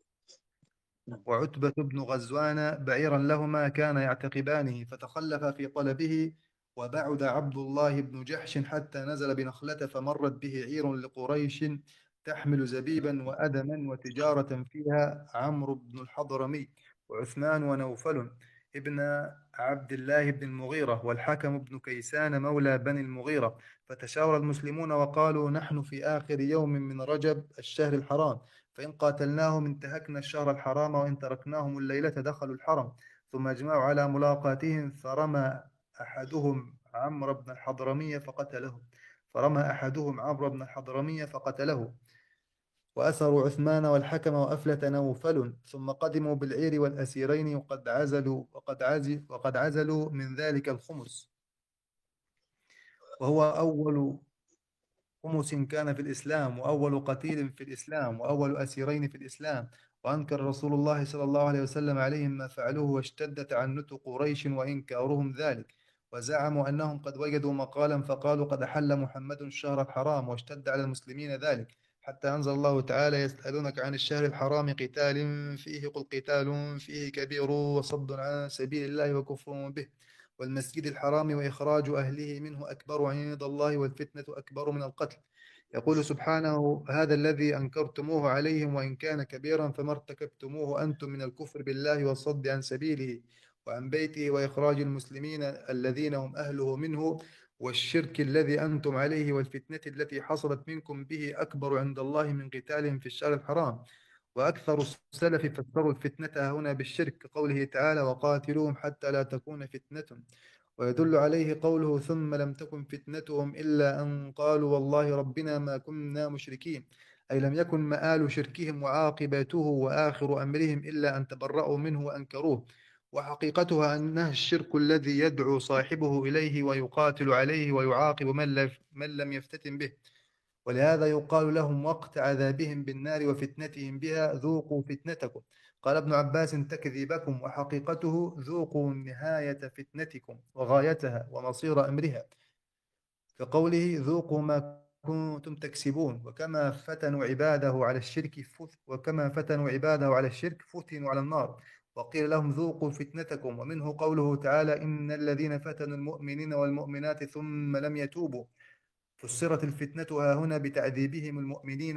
كان يعتقبانه، فتخلف في طلبه. وبعد عبد الله بن جحش حتى نزل بنخلة، فمرت به عير لقريش تحمل زبيبا وأدما وتجارة، فيها عمرو بن الحضرمي وعثمان ونوفل ابن عبد الله بن المغيرة والحكم بن كيسان مولى بني المغيرة. فتشاور المسلمون وقالوا: نحن في آخر يوم من رجب الشهر الحرام، فإن قاتلناهم انتهكنا الشهر الحرام، وإن تركناهم الليلة دخلوا الحرم. ثم أجمعوا على ملاقاتهم، فرمى أحدهم عمرو بن الحضرمية فقتله، وأسروا عثمان والحكم وأفلت نوفل. ثم قدموا بالعير والأسيرين، وقد عزلوا من ذلك الخمس، وهو أول خمس كان في الإسلام، وأول قتيل في الإسلام، وأول أسيرين في الإسلام. وأنكر رسول الله صلى الله عليه وسلم عليهم ما فعلوه، واشتد تعنت قريش وإنكارهم ذلك، وزعموا أنهم قد وجدوا مقالا، فقالوا: قد أحل محمد الشهر الحرام، واشتد على المسلمين ذلك، حتى أنزل الله تعالى: يسألونك عن الشهر الحرام قتال فيه، قل قتال فيه كبير وصد عن سبيل الله وكفر به، والمسجد الحرام وإخراج أهله منه أكبر عند الله، والفتنة أكبر من القتل. يقول سبحانه: هذا الذي أنكرتموه عليهم وإن كان كبيرا، فما ارتكبتموه أنتم من الكفر بالله والصد عن سبيله وعن بيته وإخراج المسلمين الذين هم أهله منه، والشرك الذي أنتم عليه، والفتنة التي حصلت منكم به أكبر عند الله من قتالهم في الشهر الحرام. وأكثر السلف فسروا الفتنة هنا بالشرك، كقوله تعالى: وقاتلوهم حتى لا تكون فتنة. ويدل عليه قوله: ثم لم تكن فتنتهم إلا أن قالوا والله ربنا ما كنا مشركين، أي لم يكن مآل شركهم وعاقبته وآخر أمرهم إلا أن تبرأوا منه وأنكروه. وحقيقتها أنه الشرك الذي يدعو صاحبه إليه ويقاتل عليه ويعاقب من لم يفتتن به. ولهذا يقال لهم وقت عذابهم بالنار وفتنتهم بها: ذوقوا فتنتكم. قال ابن عباس: تكذيبكم، وحقيقته ذوقوا نهاية فتنتكم وغايتها ومصير أمرها، كقوله: ذوقوا ما كنتم تكسبون. وكما فتنوا عباده على الشرك فتنوا على النار، وقيل لهم: ذوقوا فتنتكم. ومنه قوله تعالى: إن الذين فتنوا المؤمنين والمؤمنات ثم لم يتوبوا. فسرت الفتنة ها هنا بتعذيبهم المؤمنين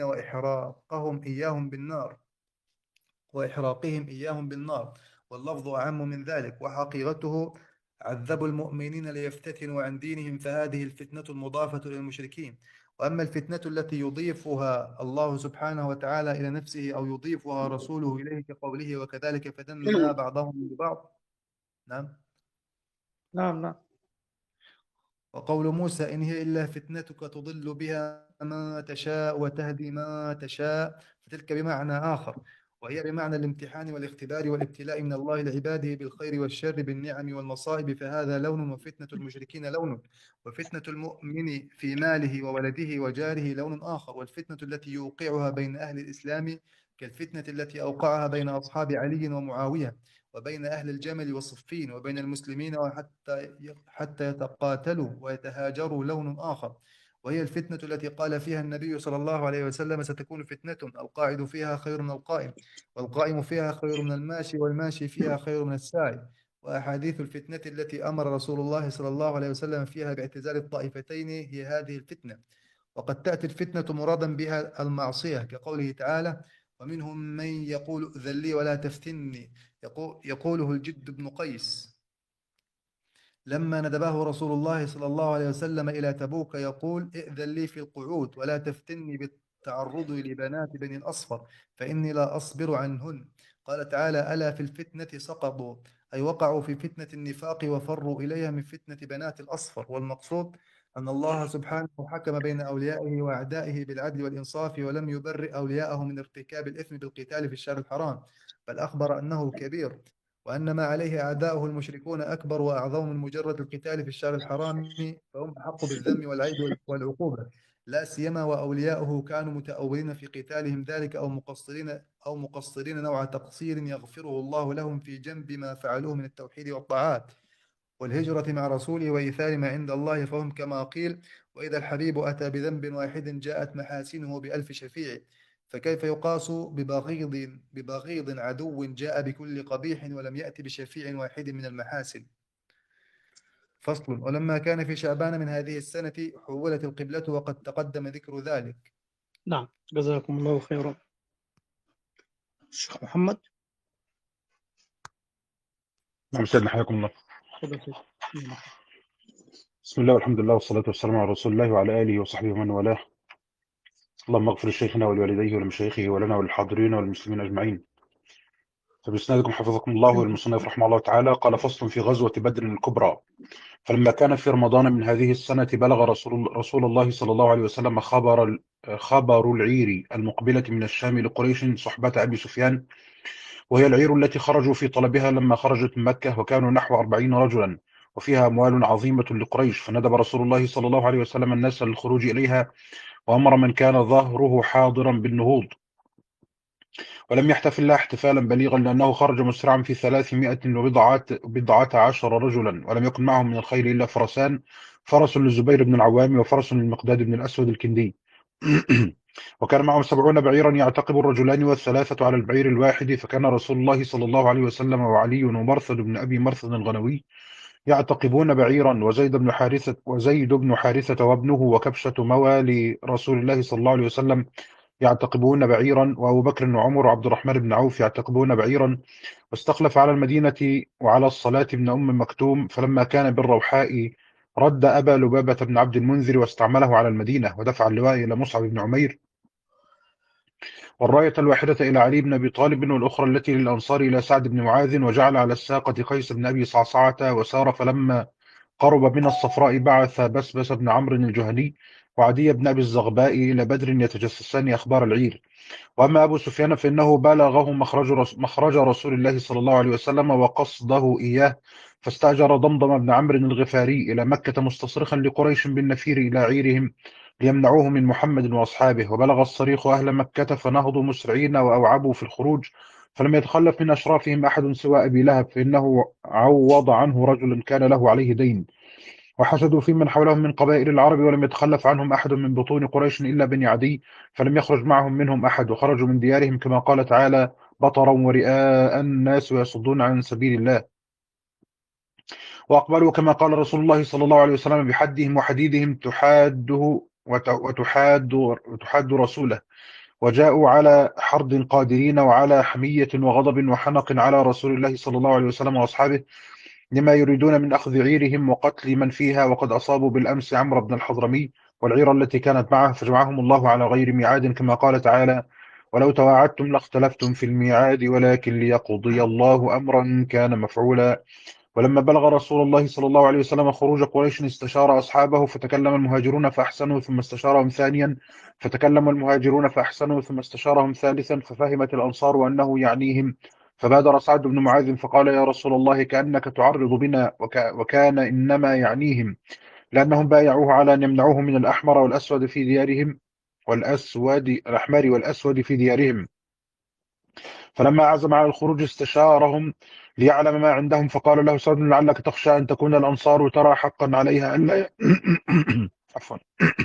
وإحراقهم إياهم بالنار، واللفظ أعم من ذلك. وحقيقته عذبوا المؤمنين ليفتتنوا عن دينهم، فهذه الفتنة المضافة للمشركين. وأما الفتنة التي يضيفها الله سبحانه وتعالى إلى نفسه، أو يضيفها رسوله إليه، كقوله: وكذلك فتنا بعضهم ببعض. نعم. نعم. وقول موسى: إن هي إلا فتنتك تضل بها من تشاء وتهدي من تشاء، فتلك بمعنى آخر، وهي بمعنى الامتحان والاختبار والابتلاء من الله لعباده بالخير والشر، بالنعم والمصائب، فهذا لون، وفتنة المشركين لون، وفتنة المؤمن في ماله وولده وجاره لون آخر. والفتنة التي يوقعها بين أهل الإسلام كالفتنة التي أوقعها بين أصحاب علي ومعاوية، وبين أهل الجمل والصفين، وبين المسلمين حتى يتقاتلوا ويتهاجروا لون آخر، وهي الفتنة التي قال فيها النبي صلى الله عليه وسلم: ستكون فتنة القاعد فيها خير من القائم، والقائم فيها خير من الماشي، والماشي فيها خير من الساعي. وأحاديث الفتنة التي أمر رسول الله صلى الله عليه وسلم فيها باعتزال الطائفتين هي هذه الفتنة. وقد تأتي الفتنة مرادا بها المعصية، كقوله تعالى: ومنهم من يقول ائذن لي ولا تفتني. يقوله الجد بن قيس لما ندبه رسول الله صلى الله عليه وسلم إلى تبوك، يقول: ائذن لي في القعود ولا تفتني بالتعرض لبنات بني الأصفر، فإني لا أصبر عنهن. قال تعالى: ألا في الفتنة سقطوا، أي وقعوا في فتنة النفاق وفروا إليها من فتنة بنات الأصفر. والمقصود أن الله سبحانه حكم بين أوليائه وأعدائه بالعدل والإنصاف، ولم يبرئ أولياءه من ارتكاب الإثم بالقتال في الشهر الحرام، بل أخبر أنه كبير، وأن ما عليه أعداؤه المشركون أكبر وأعظم من مجرد القتال في الشهر الحرام، فهم أحق بالذم والعيب والعقوبة، لا سيما وأولياؤه كانوا متأولين في قتالهم ذلك أو مقصرين نوع تقصير يغفره الله لهم في جنب ما فعلوه من التوحيد والطاعات والهجرة مع رسوله وإيثار ما عند الله، فهم كما قيل: وإذا الحبيب أتى بذنب واحد جاءت محاسنه بألف شفيع، فكيف يقاس ببغيض عدو جاء بكل قبيح ولم يأت بشفيع واحد من المحاسن. فصل. ولما كان في شعبان من هذه السنة حولت القبلة وقد تقدم ذكر ذلك. نعم، جزاكم الله خيرا. الشيخ محمد. نعم سيدنا، حياكم الله. تفضل شيخ. بسم الله والحمد لله والصلاة والسلام على رسول الله وعلى آله وصحبه ومن والاه. اللهم اغفر لشيخنا ولوالديه ولمشايخه ولنا وللحاضرين والمسلمين أجمعين. فبإسنادكم حفظكم الله. والمصنف رحمه الله تعالى قال: فصل في غزوة بدر الكبرى. فلما كان في رمضان من هذه السنة بلغ رسول الله صلى الله عليه وسلم خبر العير المقبلة من الشام لقريش صحبة أبي سفيان، وهي العير التي خرجوا في طلبها لما خرجت من مكة، وكانوا نحو 40 رجلا، وفيها أموال عظيمة لقريش. فندب رسول الله صلى الله عليه وسلم الناس للخروج إليها، وأمر من كان ظهره حاضرا بالنهوض، ولم يحتفل لها احتفالا بليغا، لأنه خرج مسرعا في 310 رجلا، ولم يكن معهم من الخيل إلا فرسان: فرس للزبير بن العوام، وفرس للمقداد بن الأسود الكندي. وكان معهم 70 بعيرا يعتقب الرجلان والثلاثة على البعير الواحد. فكان رسول الله صلى الله عليه وسلم وعلي ومرثد بن أبي مرثد الغنوي يعتقبون بعيرا، وزيد بن حارثة وابنه وكبشة موالي رسول الله صلى الله عليه وسلم يعتقبون بعيرا، وأبو بكر وعمر وعبد الرحمن بن عوف يعتقبون بعيرا. واستخلف على المدينة وعلى الصلاة ابن أم مكتوم. فلما كان بالروحاء رد أبا لبابة بن عبد المنذر واستعمله على المدينة، ودفع اللواء إلى مصعب بن عمير، والراية الواحدة إلى علي بن أبي طالب، والأخرى التي للأنصار إلى سعد بن معاذ، وجعل على الساقة قيس بن أبي صعصعة. وسار فلما قرب من الصفراء بعث بسبس بن عمرو الجهني وعدي بن أبي الزغباء إلى بدر يتجسسان أخبار العير. وأما أبو سفيان فإنه بلغه مخرج رسول الله صلى الله عليه وسلم وقصده إياه، فاستأجر ضمضم بن عمرو الغفاري إلى مكة مستصرخا لقريش بالنفير إلى عيرهم ليمنعوه من محمد وأصحابه. وبلغ الصريخ أهل مكة فنهضوا مسرعين وأوعبوا في الخروج، فلم يتخلف من أشرافهم أحد سوى أبي لهب، فإنه عوض عنه رجل كان له عليه دين. وحشدوا في من حولهم من قبائل العرب، ولم يتخلف عنهم أحد من بطون قريش إلا بني عدي، فلم يخرج معهم منهم أحد، وخرجوا من ديارهم كما قال تعالى: بطرا ورئاء الناس ويصدون عن سبيل الله. وأقبلوا كما قال رسول الله صلى الله عليه وسلم: بحدهم وحديدهم تحاده وتحاد رسوله. وجاءوا على حرد قادرين، وعلى حمية وغضب وحنق على رسول الله صلى الله عليه وسلم وأصحابه، لما يريدون من أخذ عيرهم وقتل من فيها. وقد أصابوا بالأمس عمرو بن الحضرمي والعير التي كانت معه، فجمعهم الله على غير ميعاد كما قال تعالى: ولو تواعدتم لاختلفتم في الميعاد ولكن ليقضي الله أمرا كان مفعولا. ولما بلغ رسول الله صلى الله عليه وسلم خروج قريش استشار أصحابه، فتكلم المهاجرون فأحسنوا ثم استشارهم ثانيا، فتكلم المهاجرون فأحسنوا ثم استشارهم ثالثا، ففهمت الأنصار أنه يعنيهم. فبادر سعد بن معاذ فقال: يا رسول الله، كأنك تعرض بنا. وكان إنما يعنيهم، لأنهم بايعوه على أن يمنعوه من الأحمر والأسود في ديارهم الأحمر والأسود في ديارهم. فلما عزم على الخروج استشارهم ليعلم ما عندهم، فقال له سعد: لعلك تخشى أن تكون الأنصار ترى حقا عليها ألا عفوا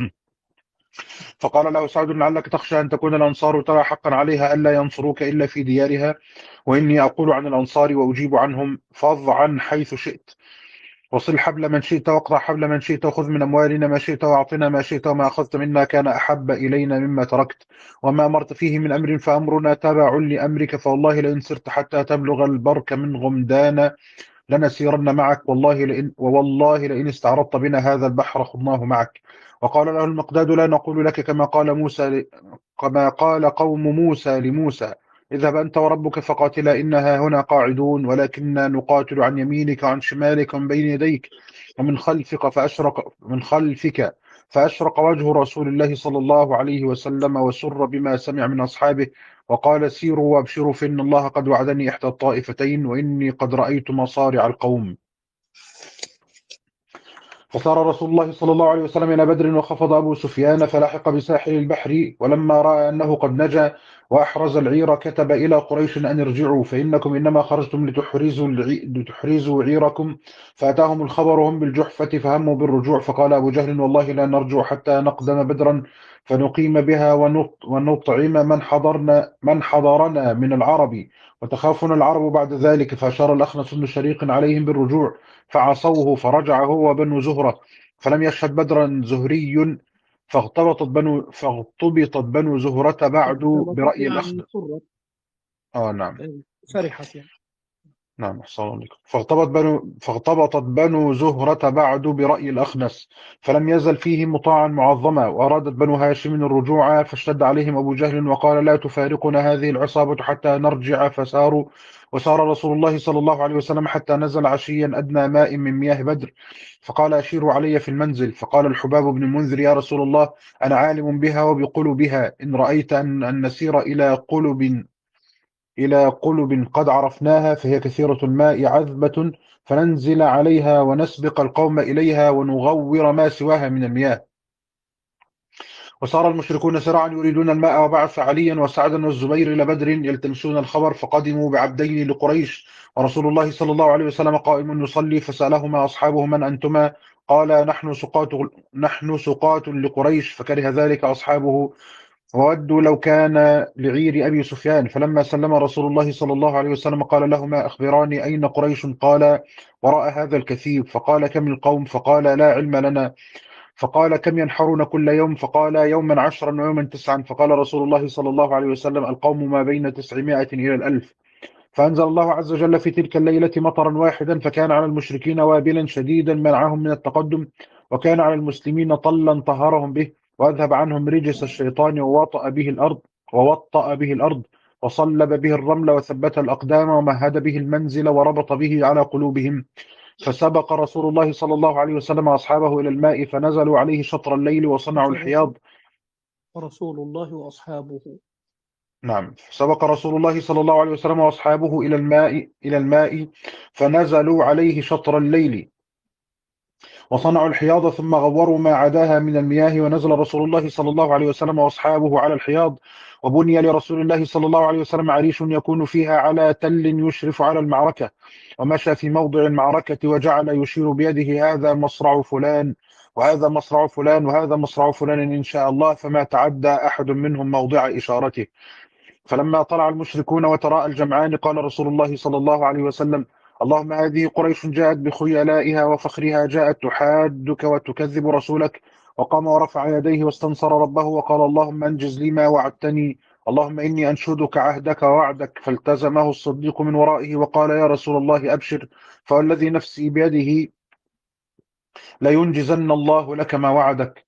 فقال له سعد: لعلك تخشى أن تكون الأنصار ترى حقا عليها ألا ينصروك إلا في ديارها، وإني أقول عن الأنصار وأجيب عنهم: فاض عن حيث شئت، وصل حبل من شئت، واقطع حبل من شئت، وخذ من أموالنا ما شئت، واعطنا ما شئت، وما أخذت منا كان أحب إلينا مما تركت، وما أمرت فيه من أمر فأمرنا تبع لأمرك، فوالله لئن سرت حتى تبلغ البرك من غمدان لنسيرن معك، والله لئن استعرضت بنا هذا البحر خضناه معك. وقال له المقداد: لا نقول لك كما قال قوم موسى لموسى: اذهب أنت وربك فقاتلا إنها هنا قاعدون، ولكننا نقاتل عن يمينك وعن شمالك ومن بين يديك ومن خلفك فأشرق وجه رسول الله صلى الله عليه وسلم وسر بما سمع من أصحابه، وقال سيروا وابشروا فإن الله قد وعدني إحدى الطائفتين وإني قد رأيت مصارع القوم. فصار رسول الله صلى الله عليه وسلم إلى بدر، وخفض أبو سفيان فلحق بساحل البحر، ولما رأى أنه قد نجا وأحرز العير كتب إلى قريش أن ارجعوا فإنكم إنما خرجتم لتحرزوا عيركم. فأتاهم الخبر هم بالجحفة فهموا بالرجوع، فقال أبو جهل والله لا نرجع حتى نقدم بدرا فنقيم بها ونطعم من حضرنا من العرب، وتخافنا العرب بعد ذلك. فأشار الأخنس بن شريق عليهم بالرجوع فعصوه، فرجع هو وبنو زهرة، فلم يشهد بدرا زهري، فاغتبطت بنو زهرة بعد ارتبطت برأي يعني الأخنس. سرت، نعم. فرحت يعني. نعم، أحسن الله عليكم. فاغتبطت بنو زهرة بعد برأي الأخنس، فلم يزل فيه مطاعا معظما، وأرادت بنو هاشم الرجوع، فاشتد عليهم أبو جهل وقال لا تفارقنا هذه العصابة حتى نرجع. وسار رسول الله صلى الله عليه وسلم حتى نزل عشيا أدنى ماء من مياه بدر، فقال أشيروا علي في المنزل. فقال الحباب بن المنذر يا رسول الله أنا عالم بها وبقلوبها، إن رأيت أن نسير إلى قلب قد عرفناها فهي كثيرة الماء عذبة، فننزل عليها ونسبق القوم إليها ونغور ما سواها من المياه. وصار المشركون سرعا يريدون الماء، وبعث عليا وسعدا والزبير إلى بدر يلتمسون الخبر، فقدموا بعبدين لقريش، ورسول الله صلى الله عليه وسلم قائم يصلي، فسألهما أصحابه من أنتما؟ قال نحن سقاة لقريش، فكره ذلك أصحابه وودوا لو كان لعير أبي سفيان. فلما سلم رسول الله صلى الله عليه وسلم قال لهما أخبراني أين قريش؟ قال وراء هذا الكثيب. فقال كم القوم؟ فقال لا علم لنا. فقال كم ينحرون كل يوم؟ فقال يوما 10 ويوما 9. فقال رسول الله صلى الله عليه وسلم القوم ما بين 900 إلى 1000. فأنزل الله عز وجل في تلك الليلة مطرا واحدا، فكان على المشركين وابلا شديدا منعهم من التقدم، وكان على المسلمين طلا طهرهم به، وأذهب عنهم رجس الشيطان، ووطأ به الأرض وصلب به الرمل وثبت الأقدام ومهد به المنزل وربط به على قلوبهم. فسبق رسول الله صلى الله عليه وسلم أصحابه إلى الماء فنزلوا عليه شطر الليل وصنعوا الحياض. رسول الله وأصحابه. نعم. سبق رسول الله صلى الله عليه وسلم وأصحابه إلى الماء فنزلوا عليه شطر الليل وصنعوا الحياض، ثم غوروا ما عداها من المياه، ونزل رسول الله صلى الله عليه وسلم وأصحابه على الحياض. وبني لرسول الله صلى الله عليه وسلم عريش يكون فيها على تل يشرف على المعركة، ومشى في موضع المعركة وجعل يشير بيده هذا مصرع فلان وهذا مصرع فلان وهذا مصرع فلان إن شاء الله، فما تعدى أحد منهم موضع إشارته. فلما طلع المشركون وتراءى الجمعان قال رسول الله صلى الله عليه وسلم اللهم هذه قريش جاءت بخيلائها وفخرها، جاءت تحادك وتكذب رسولك. وقام ورفع يديه واستنصر ربه وقال اللهم انجز لي ما وعدتني، اللهم إني أنشدك عهدك ووعدك. فالتزمه الصديق من ورائه وقال يا رسول الله أبشر، فوالذي نفسي بيده لينجزن الله لك ما وعدك.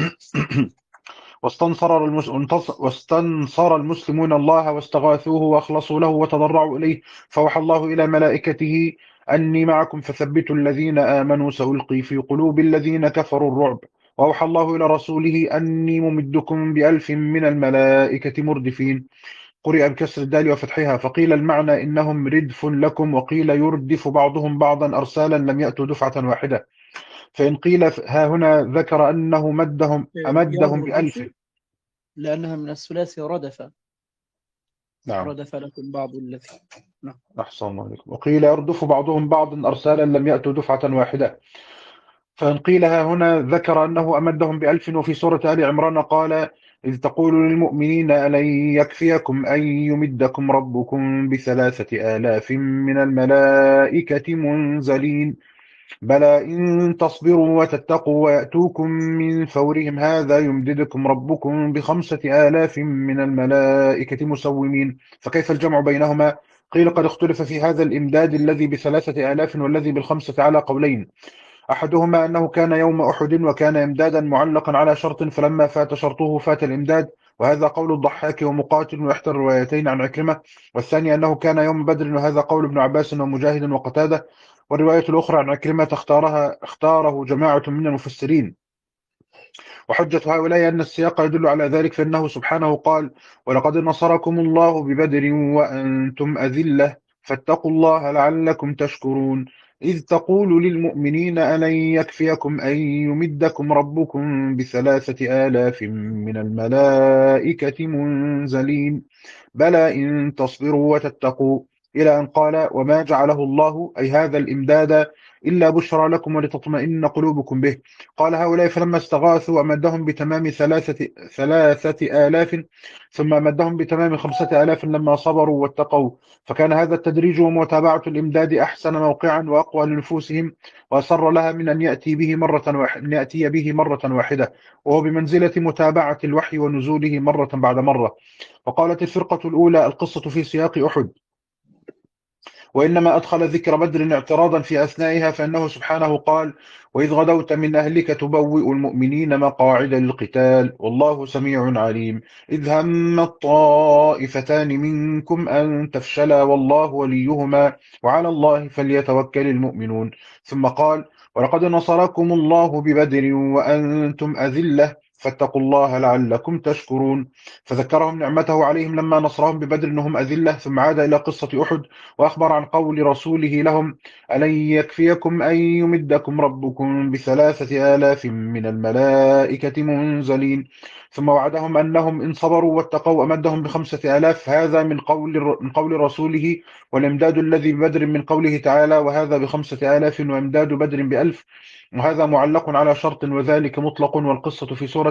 واستنصر المسلمون الله واستغاثوه وأخلصوا له وتضرعوا إليه، فوحى الله إلى ملائكته أني معكم فثبتوا الذين آمنوا سألقي في قلوب الذين كفروا الرعب. وأوحى الله إلى رسوله أني ممدكم ب1000 من الملائكة مردفين. قرئ بكسر الدال وفتحها، فقيل المعنى إنهم ردف لكم، وقيل يردف بعضهم بعضا أرسالا لم يأتوا دفعة واحدة. فإن قيل ها هنا ذكر أنه أمدهم ب1000 لأنها من الثلاثي ردف. نعم. ردف لكم بعض الذي. نعم. أحسن الله عليكم. وقيل يردف بعضهم بعضا أرسالا لم يأتوا دفعة واحدة. فإن قيل ها هنا ذكر أنه أمدهم ب1000. وفي سورة آل عمران قال إذ تقول للمؤمنين ألن يكفيكم أن يمدكم ربكم ب3000 من الملائكة منزلين بلى إن تصبروا وتتقوا ويأتوكم من فورهم هذا يمددكم ربكم ب5000 من الملائكة مسومين. فكيف الجمع بينهما؟ قيل قد اختلف في هذا الإمداد الذي ب3000 والذي ب5 على قولين، أحدهما أنه كان يوم أحد وكان إمدادا معلقا على شرط، فلما فات شرطه فات الإمداد، وهذا قول الضحاك ومقاتل وإحدى الروايتين عن عكرمة. والثاني أنه كان يوم بدر، وهذا قول ابن عباس ومجاهد وقتادة. والرواية الأخرى عن عكرمة اختاره جماعة من المفسرين. وحجة هؤلاء أن السياق يدل على ذلك، فإنه سبحانه قال: ولقد نصركم الله ببدر وأنتم أذلة فاتقوا الله لعلكم تشكرون. إذ تقول للمؤمنين ألن يكفيكم أن يمدكم ربكم ب3,000 من الملائكة منزلين بلى إن تصبروا وتتقوا، إلى أن قال: وما جعله الله أي هذا الإمداد إلا بشرى لكم ولتطمئن قلوبكم به. قال هؤلاء: فلما استغاثوا أمدهم بتمام 3,000 ثم أمدهم بتمام 5,000 لما صبروا واتقوا. فكان هذا التدريج ومتابعة الإمداد أحسن موقعا وأقوى لنفوسهم وأسر لها من أن يأتي به مرة واحدة، وهو بمنزلة متابعة الوحي ونزوله مرة بعد مرة. وقالت الفرقة الأولى: القصة في سياق أحد، وإنما أدخل ذكر بدر اعتراضا في أثنائها، فإنه سبحانه قال: وإذ غدوت من أهلك تبوئ المؤمنين مقاعد للقتال والله سميع عليم. إذ همت طائفتان منكم أن تفشلا والله وليهما وعلى الله فليتوكل المؤمنون. ثم قال: ولقد نصركم الله ببدر وأنتم أذلة فاتقوا الله لعلكم تشكرون. فذكرهم نعمته عليهم لما نصرهم ببدر أنهم أذلة، ثم عاد إلى قصة أحد وأخبر عن قول رسوله لهم: ألن يكفيكم أن يمدكم ربكم ب3,000 من الملائكة منزلين. ثم وعدهم أنهم إن صبروا واتقوا أمدهم ب5,000. هذا من قول رسوله، والإمداد الذي ببدر من قوله تعالى: وهذا ب5,000 وإمداد بدر ب1,000. وهذا معلق على شرط، وذلك مطلق. والقصة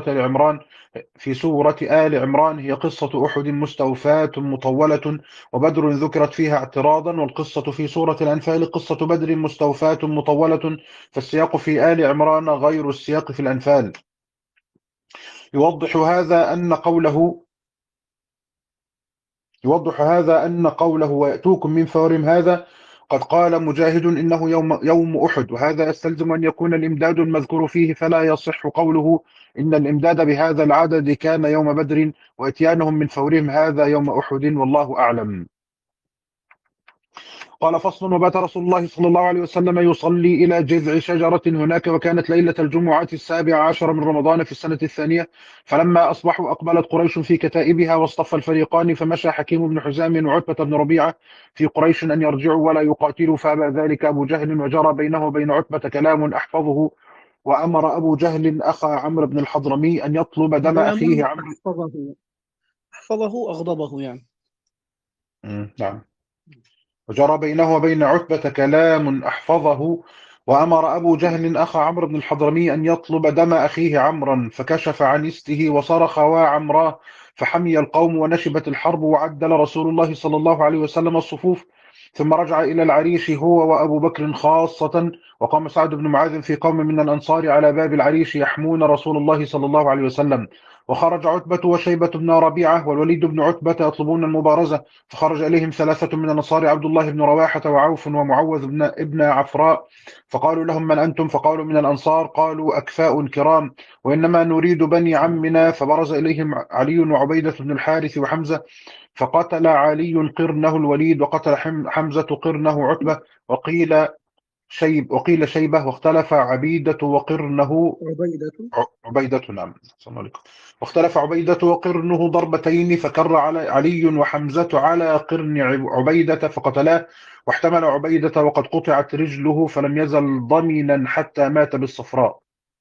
في سورة آل عمران هي قصة أحد مستوفاة مطولة، وبدر ذكرت فيها اعتراضا. والقصة في سورة الأنفال قصة بدر مستوفاة مطولة، فالسياق في آل عمران غير السياق في الأنفال. يوضح هذا أن قوله ويأتوكم من فورهم هذا قد قال مجاهد إنه يوم أحد، وهذا يستلزم أن يكون الإمداد المذكور فيه، فلا يصح قوله إن الإمداد بهذا العدد كان يوم بدر، وإتيانهم من فورهم هذا يوم أحد، والله أعلم. قال: فصل. وبات رسول الله صلى الله عليه وسلم يصلي إلى جذع شجرة هناك، وكانت ليلة الجمعة 17 من رمضان في السنة الثانية. فلما أصبحوا أقبلت قريش في كتائبها واصطف الفريقان، فمشى حكيم بن حزام وعتبة بن ربيعة في قريش أن يرجعوا ولا يقاتلوا، فأبى ذلك أبو جهل، وجرى بينه وبين عتبة كلام أحفظه، وأمر أبو جهل أخا عمرو بن الحضرمي أن يطلب دم أخيه عمرو. أحفظه أغضبه يعني. نعم. وجرى بينه وبين عتبة كلام أحفظه، وأمر أبو جهل أخا عمرو بن الحضرمي أن يطلب دم أخيه عمرا، فكشف عن استه وصرخ: وعمراه! فحمي القوم ونشبت الحرب، وعدل رسول الله صلى الله عليه وسلم الصفوف، ثم رجع إلى العريش هو وأبو بكر خاصة. وقام سعد بن معاذ في قوم من الأنصار على باب العريش يحمون رسول الله صلى الله عليه وسلم. وخرج عتبة وشيبة بن ربيعة والوليد بن عتبة يطلبون المبارزة، فخرج إليهم 3 من الأنصار: عبد الله بن رواحة وعوف ومعوذ ابن عفراء. فقالوا لهم: من أنتم؟ فقالوا: من الأنصار. قالوا: أكفاء كرام، وإنما نريد بني عمنا. فبرز إليهم علي وعبيدة بن الحارث وحمزة، فقتل علي قرنه الوليد، وقتل حمزة قرنه عتبة، وقيل شيبة، واختلف عبيدة وقرنه عبيدة. نعم. واختلف عبيدة وقرنه ضربتين، فكر علي وحمزة على قرن عبيدة فقتلاه، واحتمل عبيدة وقد قطعت رجله، فلم يزل ضمنا حتى مات بالصفراء.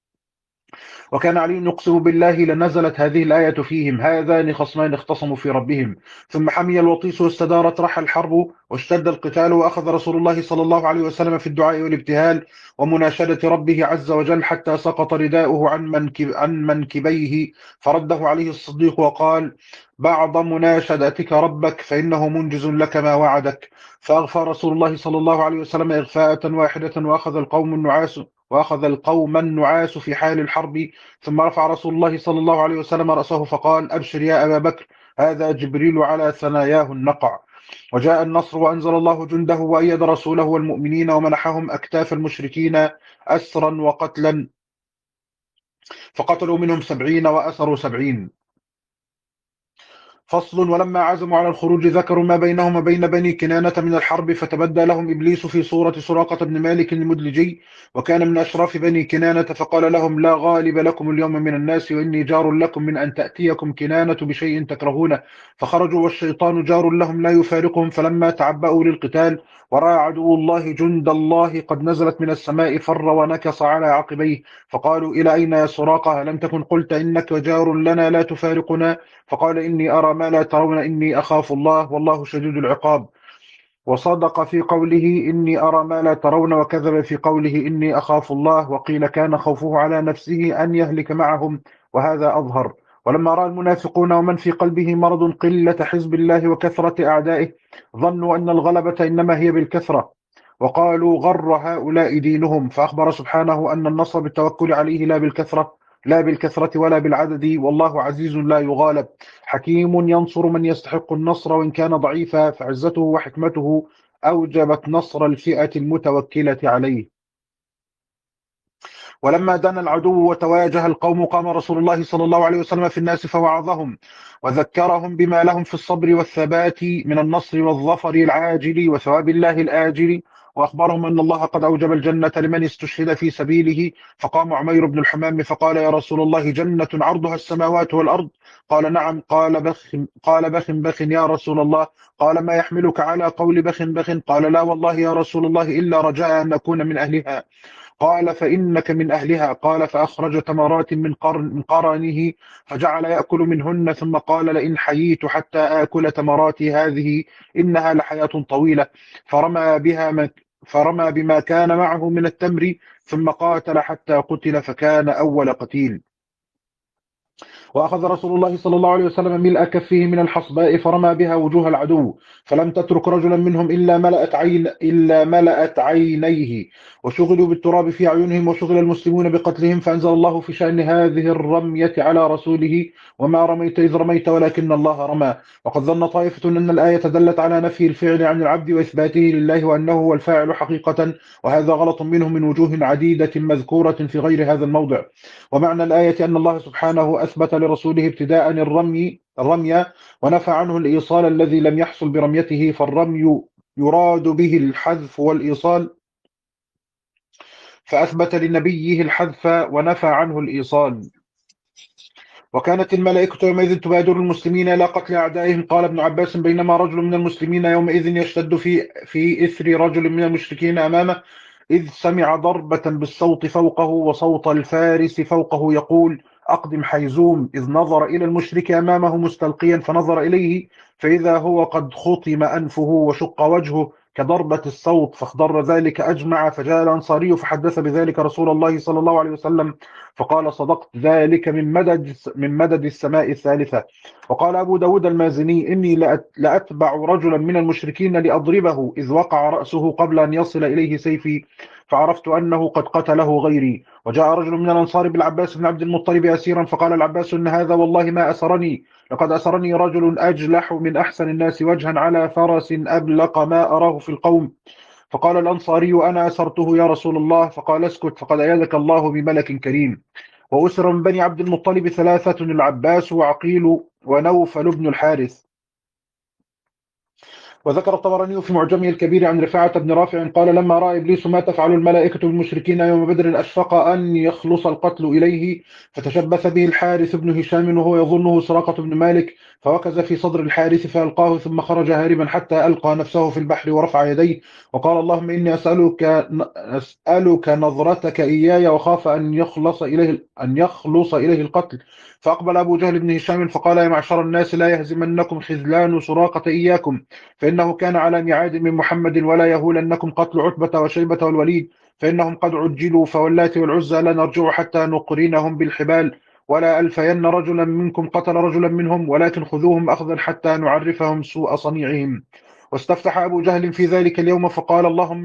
وكان علي يقسم بالله لنزلت هذه الآية فيهم: هذان خصمان اختصموا في ربهم. ثم حمي الوطيس واستدارت رحى الحرب واشتد القتال، وأخذ رسول الله صلى الله عليه وسلم في الدعاء والابتهال ومناشدة ربه عز وجل، حتى سقط رداؤه عن منكبيه، فرده عليه الصديق وقال: بعض مناشدتك ربك فإنه منجز لك ما وعدك. فأغفى رسول الله صلى الله عليه وسلم إغفاءة واحدة، وأخذ القوم النعاس في حال الحرب. ثم رفع رسول الله صلى الله عليه وسلم رأسه فقال: أبشر يا أبا بكر، هذا جبريل على ثناياه النقع. وجاء النصر وأنزل الله جنده وأيد رسوله والمؤمنين، ومنحهم أكتاف المشركين أسرا وقتلا، فقتلوا منهم 70 وأسروا 70. فصل. ولما عزموا على الخروج ذكروا ما بينهم وبين بني كنانة من الحرب، فتبدى لهم إبليس في صورة سراقة بن مالك المدلجي، وكان من أشراف بني كنانة، فقال لهم: لا غالب لكم اليوم من الناس، وإني جار لكم من أن تأتيكم كنانة بشيء تكرهونه. فخرجوا والشيطان جار لهم لا يفارقهم. فلما تعبأوا للقتال ورأى عدو الله جند الله قد نزلت من السماء، فر ونكص على عقبيه، فقالوا: إلى أين يا سراقة؟ ألم تكن قلت إنك جار لنا لا تفارقنا؟ فقال: إني أرى ما لا ترون، إني أخاف الله والله شديد العقاب. وصدق في قوله إني أرى ما لا ترون، وكذب في قوله إني أخاف الله. وقيل كان خوفه على نفسه أن يهلك معهم، وهذا أظهر. ولما رأى المنافقون ومن في قلبه مرض قلة حزب الله وكثرة أعدائه، ظنوا أن الغلبة إنما هي بالكثرة، وقالوا: غر هؤلاء دينهم. فأخبر سبحانه أن النصر بالتوكل عليه لا بالكثرة ولا بالعدد، والله عزيز لا يغالب، حكيم ينصر من يستحق النصر وإن كان ضعيفا، فعزته وحكمته أوجبت نصر الفئة المتوكلة عليه. ولما دان العدو وتواجه القوم، قام رسول الله صلى الله عليه وسلم في الناس فوعظهم وذكرهم بما لهم في الصبر والثبات من النصر والظفر العاجل وثواب الله الآجل، وأخبرهم أن الله قد أوجب الجنة لمن استشهد في سبيله. فقام عمير بن الحمام فقال: يا رسول الله، جنة عرضها السماوات والأرض؟ قال: نعم. قال: بخ يا رسول الله. قال: ما يحملك على قول بخ؟ قال: لا والله يا رسول الله، إلا رجاء أن أكون من أهلها. قال: فإنك من أهلها. قال: فأخرج تمرات من قرنه فجعل يأكل منهن، ثم قال: لئن حييت حتى آكل تمراتي هذه إنها لحياة طويلة. فرمى بما كان معه من التمر، ثم قاتل حتى قتل، فكان أول قتيل. وأخذ رسول الله صلى الله عليه وسلم ملء كفه من الحصباء فرمى بها وجوه العدو، فلم تترك رجلا منهم إلا ملأت عينيه، وشغلوا بالتراب في أعينهم، وشغل المسلمون بقتلهم. فأنزل الله في شأن هذه الرمية على رسوله: وما رميت إذ رميت ولكن الله رمى. وقد ظن طائفة أن الآية دلت على نفي الفعل عن العبد وإثباته لله وأنه هو الفاعل حقيقة، وهذا غلط منه من وجوه عديدة مذكورة في غير هذا الموضع. ومعنى الآية أن الله سبحانه أثبت لرسوله ابتداء الرمي ونفى عنه الإيصال الذي لم يحصل برميته، فالرمي يراد به الحذف والإيصال، فأثبت لنبيه الحذف ونفى عنه الإيصال. وكانت الملائكة يومئذ تبادر المسلمين إلى قتل أعدائهم. قال ابن عباس: بينما رجل من المسلمين يومئذ يشتد في إثر رجل من المشركين أمامه، إذ سمع ضربة بالصوت فوقه وصوت الفارس فوقه يقول: أقدم حيزوم. إذ نظر إلى المشرك أمامه مستلقيا، فنظر إليه فإذا هو قد خطم أنفه وشق وجهه كضربة الصوت، فاخضر ذلك أجمع. فجاء الأنصاري فحدث بذلك رسول الله صلى الله عليه وسلم، فقال: صدقت، ذلك من مدد السماء الثالثة. وقال أبو داود المازني: إني لأتبع رجلا من المشركين لأضربه، إذ وقع رأسه قبل أن يصل إليه سيفي، فعرفت أنه قد قتله غيري. وجاء رجل من الأنصار بالعباس بن عبد المطلب أسيرا، فقال العباس: إن هذا والله ما أسرني، لقد أسرني رجل أجلح من أحسن الناس وجها على فرس أبلق ما أراه في القوم. فقال الأنصاري: أنا أسرته يا رسول الله. فقال: اسكت، فقد أيدك الله بملك كريم. وأسر من بني عبد المطلب ثلاثة: العباس وعقيل ونوفل بن الحارث. وذكر الطبراني في معجمه الكبير عن رفاعة بن رافع قال: لما رأى إبليس ما تفعل الملائكة بالمشركين يوم بدر أشفق أن يخلص القتل إليه، فتشبث به الحارث بن هشام وهو يظنه سراقة بن مالك، فوكز في صدر الحارث فألقاه، ثم خرج هاربا حتى ألقى نفسه في البحر ورفع يديه وقال: اللهم إني أسألك نظرتك إياي، وخاف أن يخلص إليه القتل. فأقبل أبو جهل بن هشام فقال: يا معشر الناس، لا يهزمنكم خذلان سراقة إياكم، فإنه كان على ميعاد من محمد، ولا يهولنكم قتل عتبة وشيبة والوليد، فإنهم قد عجلوا، فواللات والعزى لا نرجع حتى نقرنهم بالحبال، ولا ألفين رجلا منكم قتل رجلا منهم، ولكن خذوهم أخذا حتى نعرفهم سوء صنيعهم. واستفتح أبو جهل في ذلك اليوم فقال: اللهم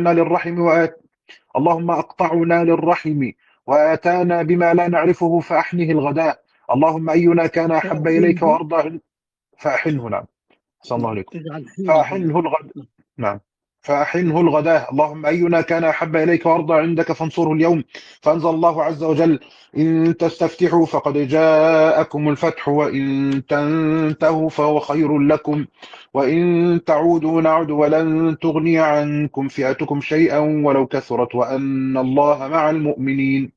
أقطعنا للرحم وآتانا بما لا نعرفه فأحنه الغداء، اللهم أينا كان أحب إليك وأرضى فأحنه. نعم، صلى الله عليكم. تجعل حين فأحنه الغد. نعم. فأحنه الغداة. اللهم أينا كان أحب إليك وأرضى عندك فانصره اليوم. فأنزل الله عز وجل: إن تستفتحوا فقد جاءكم الفتح وإن تنتهوا فهو خير لكم وإن تعودوا نعد ولن تغني عنكم فئتكم شيئا ولو كثرت وأن الله مع المؤمنين.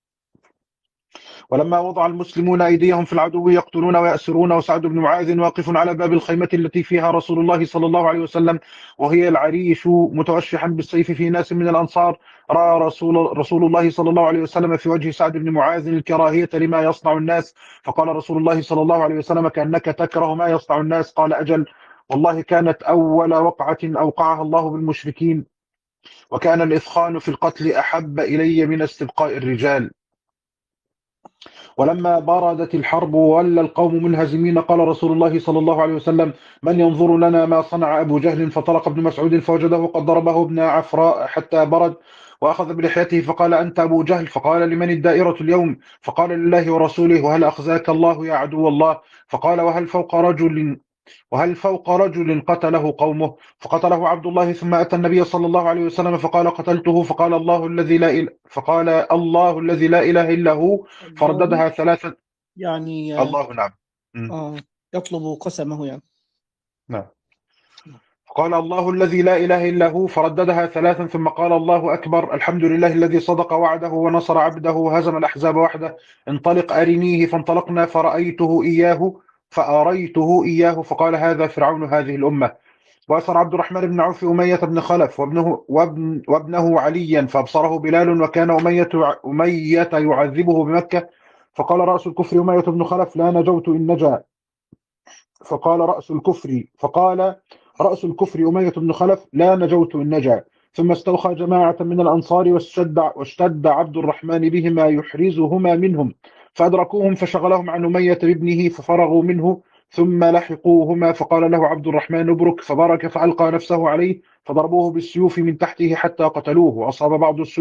ولما وضع المسلمون أيديهم في العدو يقتلون ويأسرون وسعد بن معاذ واقف على باب الخيمة التي فيها رسول الله صلى الله عليه وسلم وهي العريش متوشحا بالسيف في ناس من الأنصار، رأى رسول الله صلى الله عليه وسلم في وجه سعد بن معاذ الكراهية لما يصنع الناس، فقال رسول الله صلى الله عليه وسلم: كأنك تكره ما يصنع الناس. قال: أجل والله، كانت أول وقعة أوقعها الله بالمشركين، وكان الإثخان في القتل أحب إلي من استبقاء الرجال. ولما بردت الحرب وولى القوم منهزمين قال رسول الله صلى الله عليه وسلم: من ينظر لنا ما صنع أبو جهل؟ فطلق ابن مسعود فوجده قد ضربه ابن عفراء حتى برد، وأخذ بلحيته فقال: أنت أبو جهل؟ فقال: لمن الدائرة اليوم؟ فقال: لله ورسوله. وهل أخزاك الله يا عدو الله؟ فقال: وهل فوق رجل قتله قومه؟ فقتله عبد الله، ثم أتى النبي صلى الله عليه وسلم فقال: قتلته. فقال: الله الذي لا إله إلا هو، الله فرددها ثلاثا. يعني الله، نعم. يطلب قسمه يعني. نعم. قال: الله الذي لا إله إلا هو، فرددها ثلاثا، ثم قال: الله أكبر، الحمد لله الذي صدق وعده ونصر عبده وهزم الأحزاب وحده، انطلق أرنيه. فانطلقنا فأريته إياه فقال: هذا فرعون هذه الأمة. وأسر عبد الرحمن بن عوف أمية بن خلف وابنه عليا، فأبصره بلال، وكان أمية يعذبه بمكة، فقال رأس الكفر أمية بن خلف: لا نجوت إن نجا. فقال رأس الكفر أمية بن خلف: لا نجوت إن نجا. ثم استوخى جماعة من الأنصار واشتد عبد الرحمن بهما يحرزهما منهم، فأدركوهم فشغلهم عن أمية بابنه ففرغوا منه، ثم لحقوهما، فقال له عبد الرحمن: ابرك، فبرك فألقى نفسه عليه، فضربوه بالسيوف من تحته حتى قتلوه، وأصاب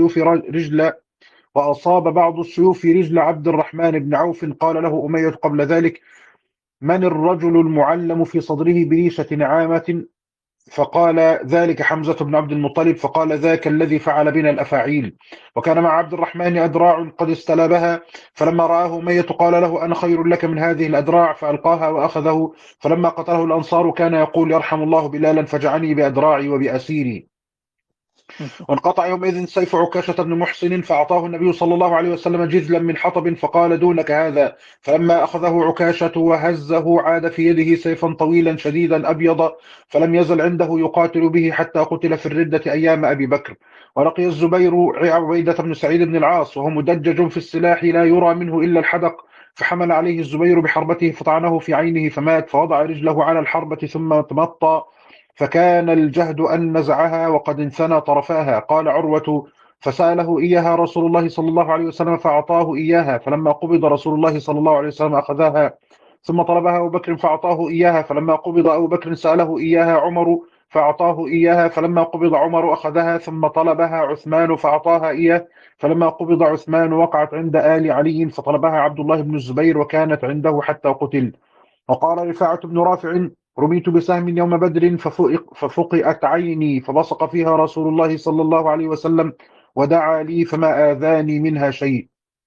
بعض السيوف رجل عبد الرحمن بن عوف. قال له أمية قبل ذلك: من الرجل المعلم في صدره بريشة نعامة؟ فقال: ذلك حمزة بن عبد المطلب. فقال: ذاك الذي فعل بنا الأفاعيل. وكان مع عبد الرحمن أدراع قد استلبها، فلما رآه أمية قال له: أنا خير لك من هذه الأدراع، فألقاها وأخذه. فلما قتله الأنصار كان يقول: يرحم الله بلالا فجعني بأدراعي وبأسيري. وانقطع يومئذ سيف عكاشة بن محصن، فأعطاه النبي صلى الله عليه وسلم جذلا من حطب، فقال: دونك هذا. فلما أخذه عكاشة وهزه عاد في يده سيفا طويلا شديدا أبيض، فلم يزل عنده يقاتل به حتى قتل في الردة أيام أبي بكر. ولقي الزبير عبيدة بن سعيد بن العاص وهو مدجج في السلاح لا يرى منه إلا الحدق، فحمل عليه الزبير بحربته فطعنه في عينه فمات، فوضع رجله على الحربة ثم تمطى، فكان الجهد أن نزعها وقد انثنى طرفاها. قال عروة: فسأله إياها رسول الله صلى الله عليه وسلم فأعطاه إياها، فلما قبض رسول الله صلى الله عليه وسلم أخذها، ثم طلبها أبو بكر فأعطاه إياها، فلما قبض أبو بكر سأله إياها عمر فأعطاه إياها، فلما قبض عمر أخذها، ثم طلبها عثمان فأعطاها إياه، فلما قبض عثمان وقعت عند آل علي، فطلبها عبد الله بن الزبير وكانت عنده حتى قتل. وقال رفاعة بن رافع: رميت بسهم يوم بدر ففقئت عيني، فبصق فيها رسول الله صلى الله عليه وسلم ودعا لي فما آذاني منها شيء.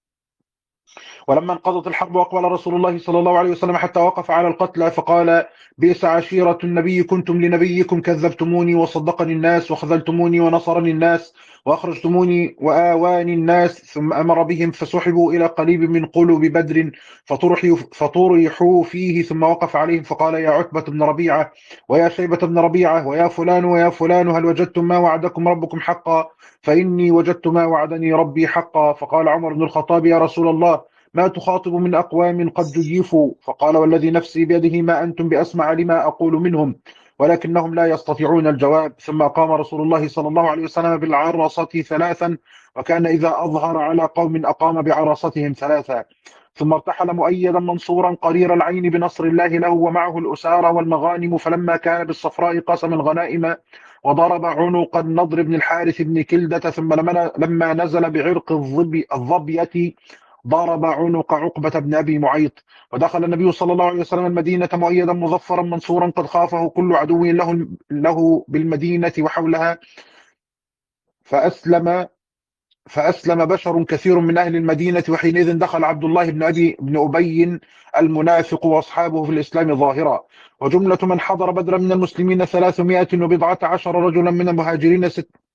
ولما انقضت الحرب وأقبل رسول الله صلى الله عليه وسلم حتى وقف على القتلى فقال: بئس عشيرة النبي كنتم لنبيكم، كذبتموني وصدقني الناس، وخذلتموني ونصرني الناس، وأخرجتموني وآواني الناس. ثم أمر بهم فسحبوا إلى قليب من قلوب بدر فطرحوا فيه، ثم وقف عليهم فقال: يا عتبة بن ربيعة ويا شيبة بن ربيعة ويا فلان ويا فلان، هل وجدتم ما وعدكم ربكم حقا؟ فإني وجدت ما وعدني ربي حقا. فقال عمر بن الخطاب: يا رسول الله، ما تخاطب من أقوام قد جيفوا؟ فقال: والذي نفسي بيده ما أنتم بأسمع لما أقول منهم، ولكنهم لا يستطيعون الجواب. ثم قام رسول الله صلى الله عليه وسلم بالعرصة ثلاثا، وكان إذا أظهر على قوم أقام بعرصتهم ثلاثا. ثم ارتحل مؤيدا منصورا قرير العين بنصر الله له، ومعه الأسارى والمغانم. فلما كان بالصفراء قسم الغنائم وضرب عنق النضر بن الحارث بن كلدة. ثم لما نزل بعرق الظبية ضرب عنق عقبة بن أبي معيط. ودخل النبي صلى الله عليه وسلم المدينة مؤيدا مظفرا منصورا قد خافه كل عدو له بالمدينة وحولها. فأسلم بشر كثير من أهل المدينة، وحينئذ دخل عبد الله بن أبي المنافق وأصحابه في الإسلام ظاهرا. وجملة من حضر بدرا من المسلمين 310 رجلا من المهاجرين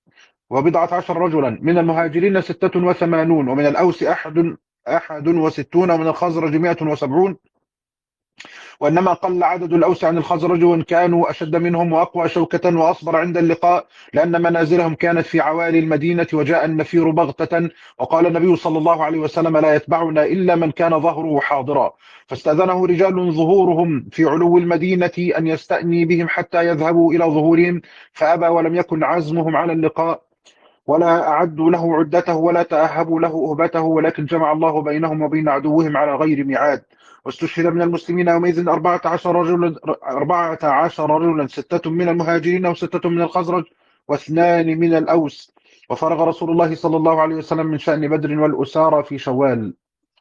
86، ومن الأوس 61، ومن الخزرج 170. وإنما قل عدد الأوس عن الخزرج، وإن كانوا أشد منهم وأقوى شوكة وأصبر عند اللقاء، لأن منازلهم كانت في عوالي المدينة. وجاء النفير بغتة، وقال النبي صلى الله عليه وسلم: لا يتبعنا إلا من كان ظهره حاضرا. فاستأذنه رجال ظهورهم في علو المدينة أن يستأني بهم حتى يذهبوا إلى ظهورهم، فأبى، ولم يكن عزمهم على اللقاء، ولا أعدوا له عدته، ولا تأهبوا له أهبته، ولكن جمع الله بينهم وبين عدوهم على غير ميعاد. واستشهد من المسلمين يومئذ 14 رجلا، 6 من المهاجرين و6 من الخزرج و2 من الأوس. وفرغ رسول الله صلى الله عليه وسلم من شأن بدر والأسارى في شوال.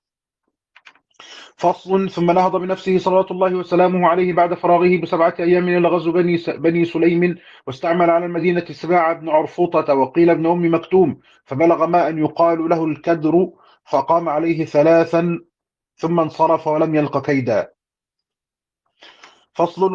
فصل. ثم نهض بنفسه صلوات الله وسلامه عليه بعد فراغه ب7 أيام إلى غزو بني سليم، واستعمل على المدينة سباع بن عرفوطة وقيل ابن أم مكتوم، فبلغ ما أن يقال له الكدر، فقام عليه 3 ثم انصرف ولم يلق كيدا. فصل.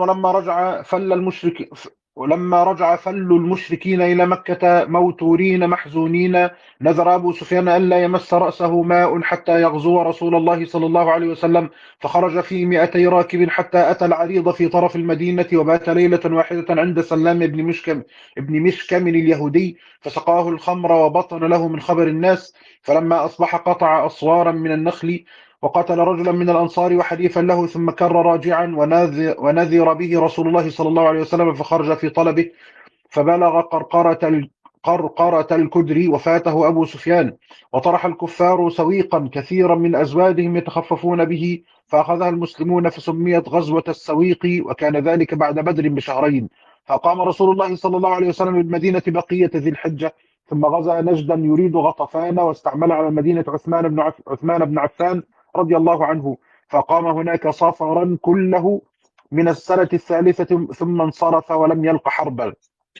ولما رجع فل المشركين إلى مكة موتورين محزونين، نذر أبو سفيان ألا يمس رأسه ماء حتى يغزو رسول الله صلى الله عليه وسلم، فخرج في 200 راكب حتى أتى العريض في طرف المدينة، وبات ليلة واحدة عند سلام ابن مشكم اليهودي، فسقاه الخمر وبطن له من خبر الناس. فلما أصبح قطع أصوارا من النخل، وقتل رجلا من الأنصار وحليفا له، ثم كر راجعا، ونذر به رسول الله صلى الله عليه وسلم، فخرج في طلبه، فبلغ قرقرة الكدر، وفاته أبو سفيان. وطرح الكفار سويقا كثيرا من أزوادهم يتخففون به، فأخذها المسلمون فسميت غزوة السويق، وكان ذلك بعد بدر ب2 شهر. فقام رسول الله صلى الله عليه وسلم بالمدينة بقية ذي الحجة، ثم غزا نجدا يريد غطفان، واستعمل على المدينة عثمان بن عفان رضي الله عنه، فقام هناك صفرا كله من السنة 3 ثم انصرف ولم يلق حربا.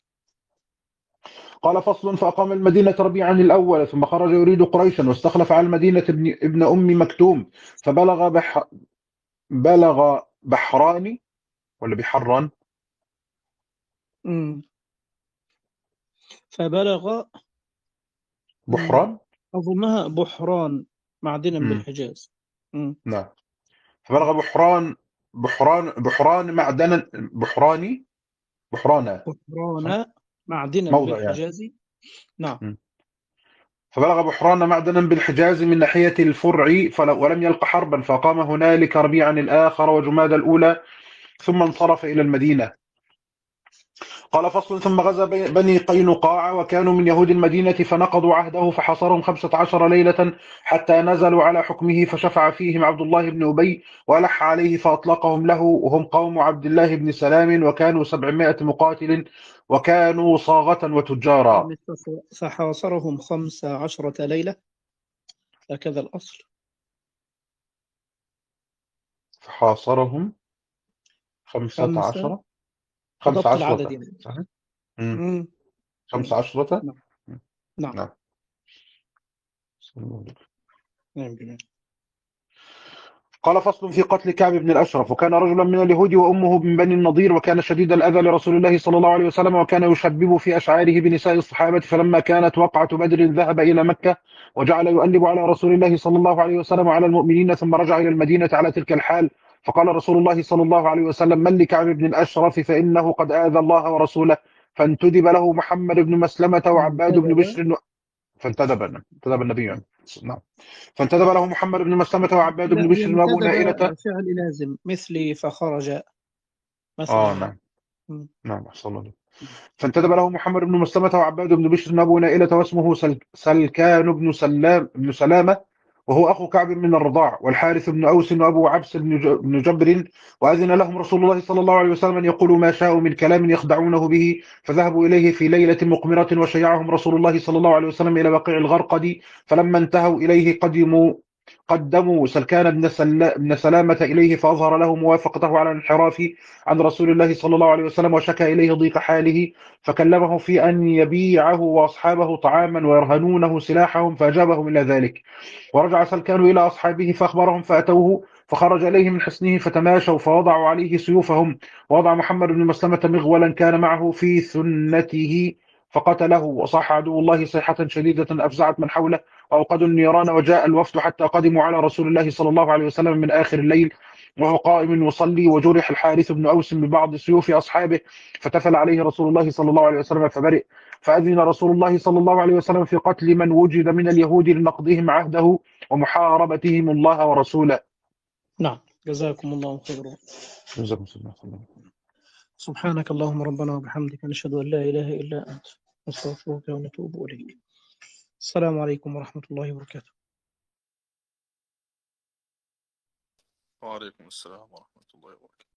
قال: فصل. فأقام المدينة ربيعا الأول، ثم خرج يريد قريشا، واستخلف على المدينة ابن أم مكتوم، بلغ بحران ولا بحران؟ فبلغ بحران؟ أظنها بحران معدنا بالحجاز. نعم. فبلغ بحران معدنا بحران معدنا موضع بالحجاز يعني. نعم. فبلغ بحران معدنا بالحجاز من ناحية الفرع، ولم يلق حربا، فقام هنالك ربيعا الآخر وجماد الأولى، ثم انصرف إلى المدينة. قال: فصل. ثم غزا بني قينقاع، وكانوا من يهود المدينة، فنقضوا عهده، فحصرهم 15 ليلة حتى نزلوا على حكمه، فشفع فيهم عبد الله بن أبي، وألح عليه فأطلقهم له، وهم قوم عبد الله بن سلام، وكانوا 700 مقاتل، وكانوا صاغة وتجارا. فحاصرهم 15 ليلة، هكذا الأصل. فحاصرهم 15 العدد يعني. صحيح. 15. نعم. قال: فصل. في قتل كعب بن الأشرف. وكان رجلا من اليهود، وأمه من بني النضير، وكان شديد الأذى لرسول الله صلى الله عليه وسلم، وكان يشبب في أشعاره بنساء الصحابة. فلما كانت وقعة بدر ذهب إلى مكة، وجعل يؤلب على رسول الله صلى الله عليه وسلم وعلى المؤمنين، ثم رجع إلى المدينة على تلك الحال. فقال رسول الله صلى الله عليه وسلم: من لكعب بن الأشرف، فإنه قد آذى الله ورسوله. فانتدب له محمد بن مسلمة وعباد بن بشر، فانتدب النبي يعني. نعم. فانتدب له محمد بن مسلمة وعباد بن بشر وابو نائلة. فعل لازم مثلي فخرج مثلا. نعم. أحسن الله. فانتدب له محمد بن مسلمة وعباد بن بشر وابو نائلة، واسمه سلكان بن سلامة، وهو أخو كعب من الرضاع، والحارث بن أوس، وأبو عبس بن جبر. وأذن لهم رسول الله صلى الله عليه وسلم أن يقولوا ما شاءوا من كلام يخدعونه به، فذهبوا إليه في ليلة مقمرة، وشيعهم رسول الله صلى الله عليه وسلم إلى بقيع الغرقد. فلما انتهوا إليه قدموا قدموا سلكان بن سلامة إليه فأظهر له موافقته على الانحراف عن رسول الله صلى الله عليه وسلم، وشكى إليه ضيق حاله، فكلمه في أن يبيعه وأصحابه طعاما ويرهنونه سلاحهم، فأجابهم إلى ذلك. ورجع سلكان إلى أصحابه فأخبرهم فأتوه، فخرج إليه من حصنه فتماشوا فوضعوا عليه سيوفهم، ووضع محمد بن مسلمة مغولا كان معه في ثنته فقتله. وصاح عدو الله صيحة شديدة أفزعت من حوله، وأوقدوا النيران، وجاء الوفد حتى قدموا على رسول الله صلى الله عليه وسلم من آخر الليل وهو قائم يصلي، وجرح الحارث بن أوس ببعض سيوف أصحابه، فتفل عليه رسول الله صلى الله عليه وسلم فبرئ. فأذن رسول الله صلى الله عليه وسلم في قتل من وجد من اليهود لنقضهم عهده ومحاربتهم الله ورسوله. نعم، جزاكم الله خيرا. سبحانك اللهم ربنا وبحمدك، نشهد أن لا إله إلا أنت، نستغفرك ونتوب إليك. السلام عليكم ورحمة الله وبركاته. وعليكم السلام ورحمة الله.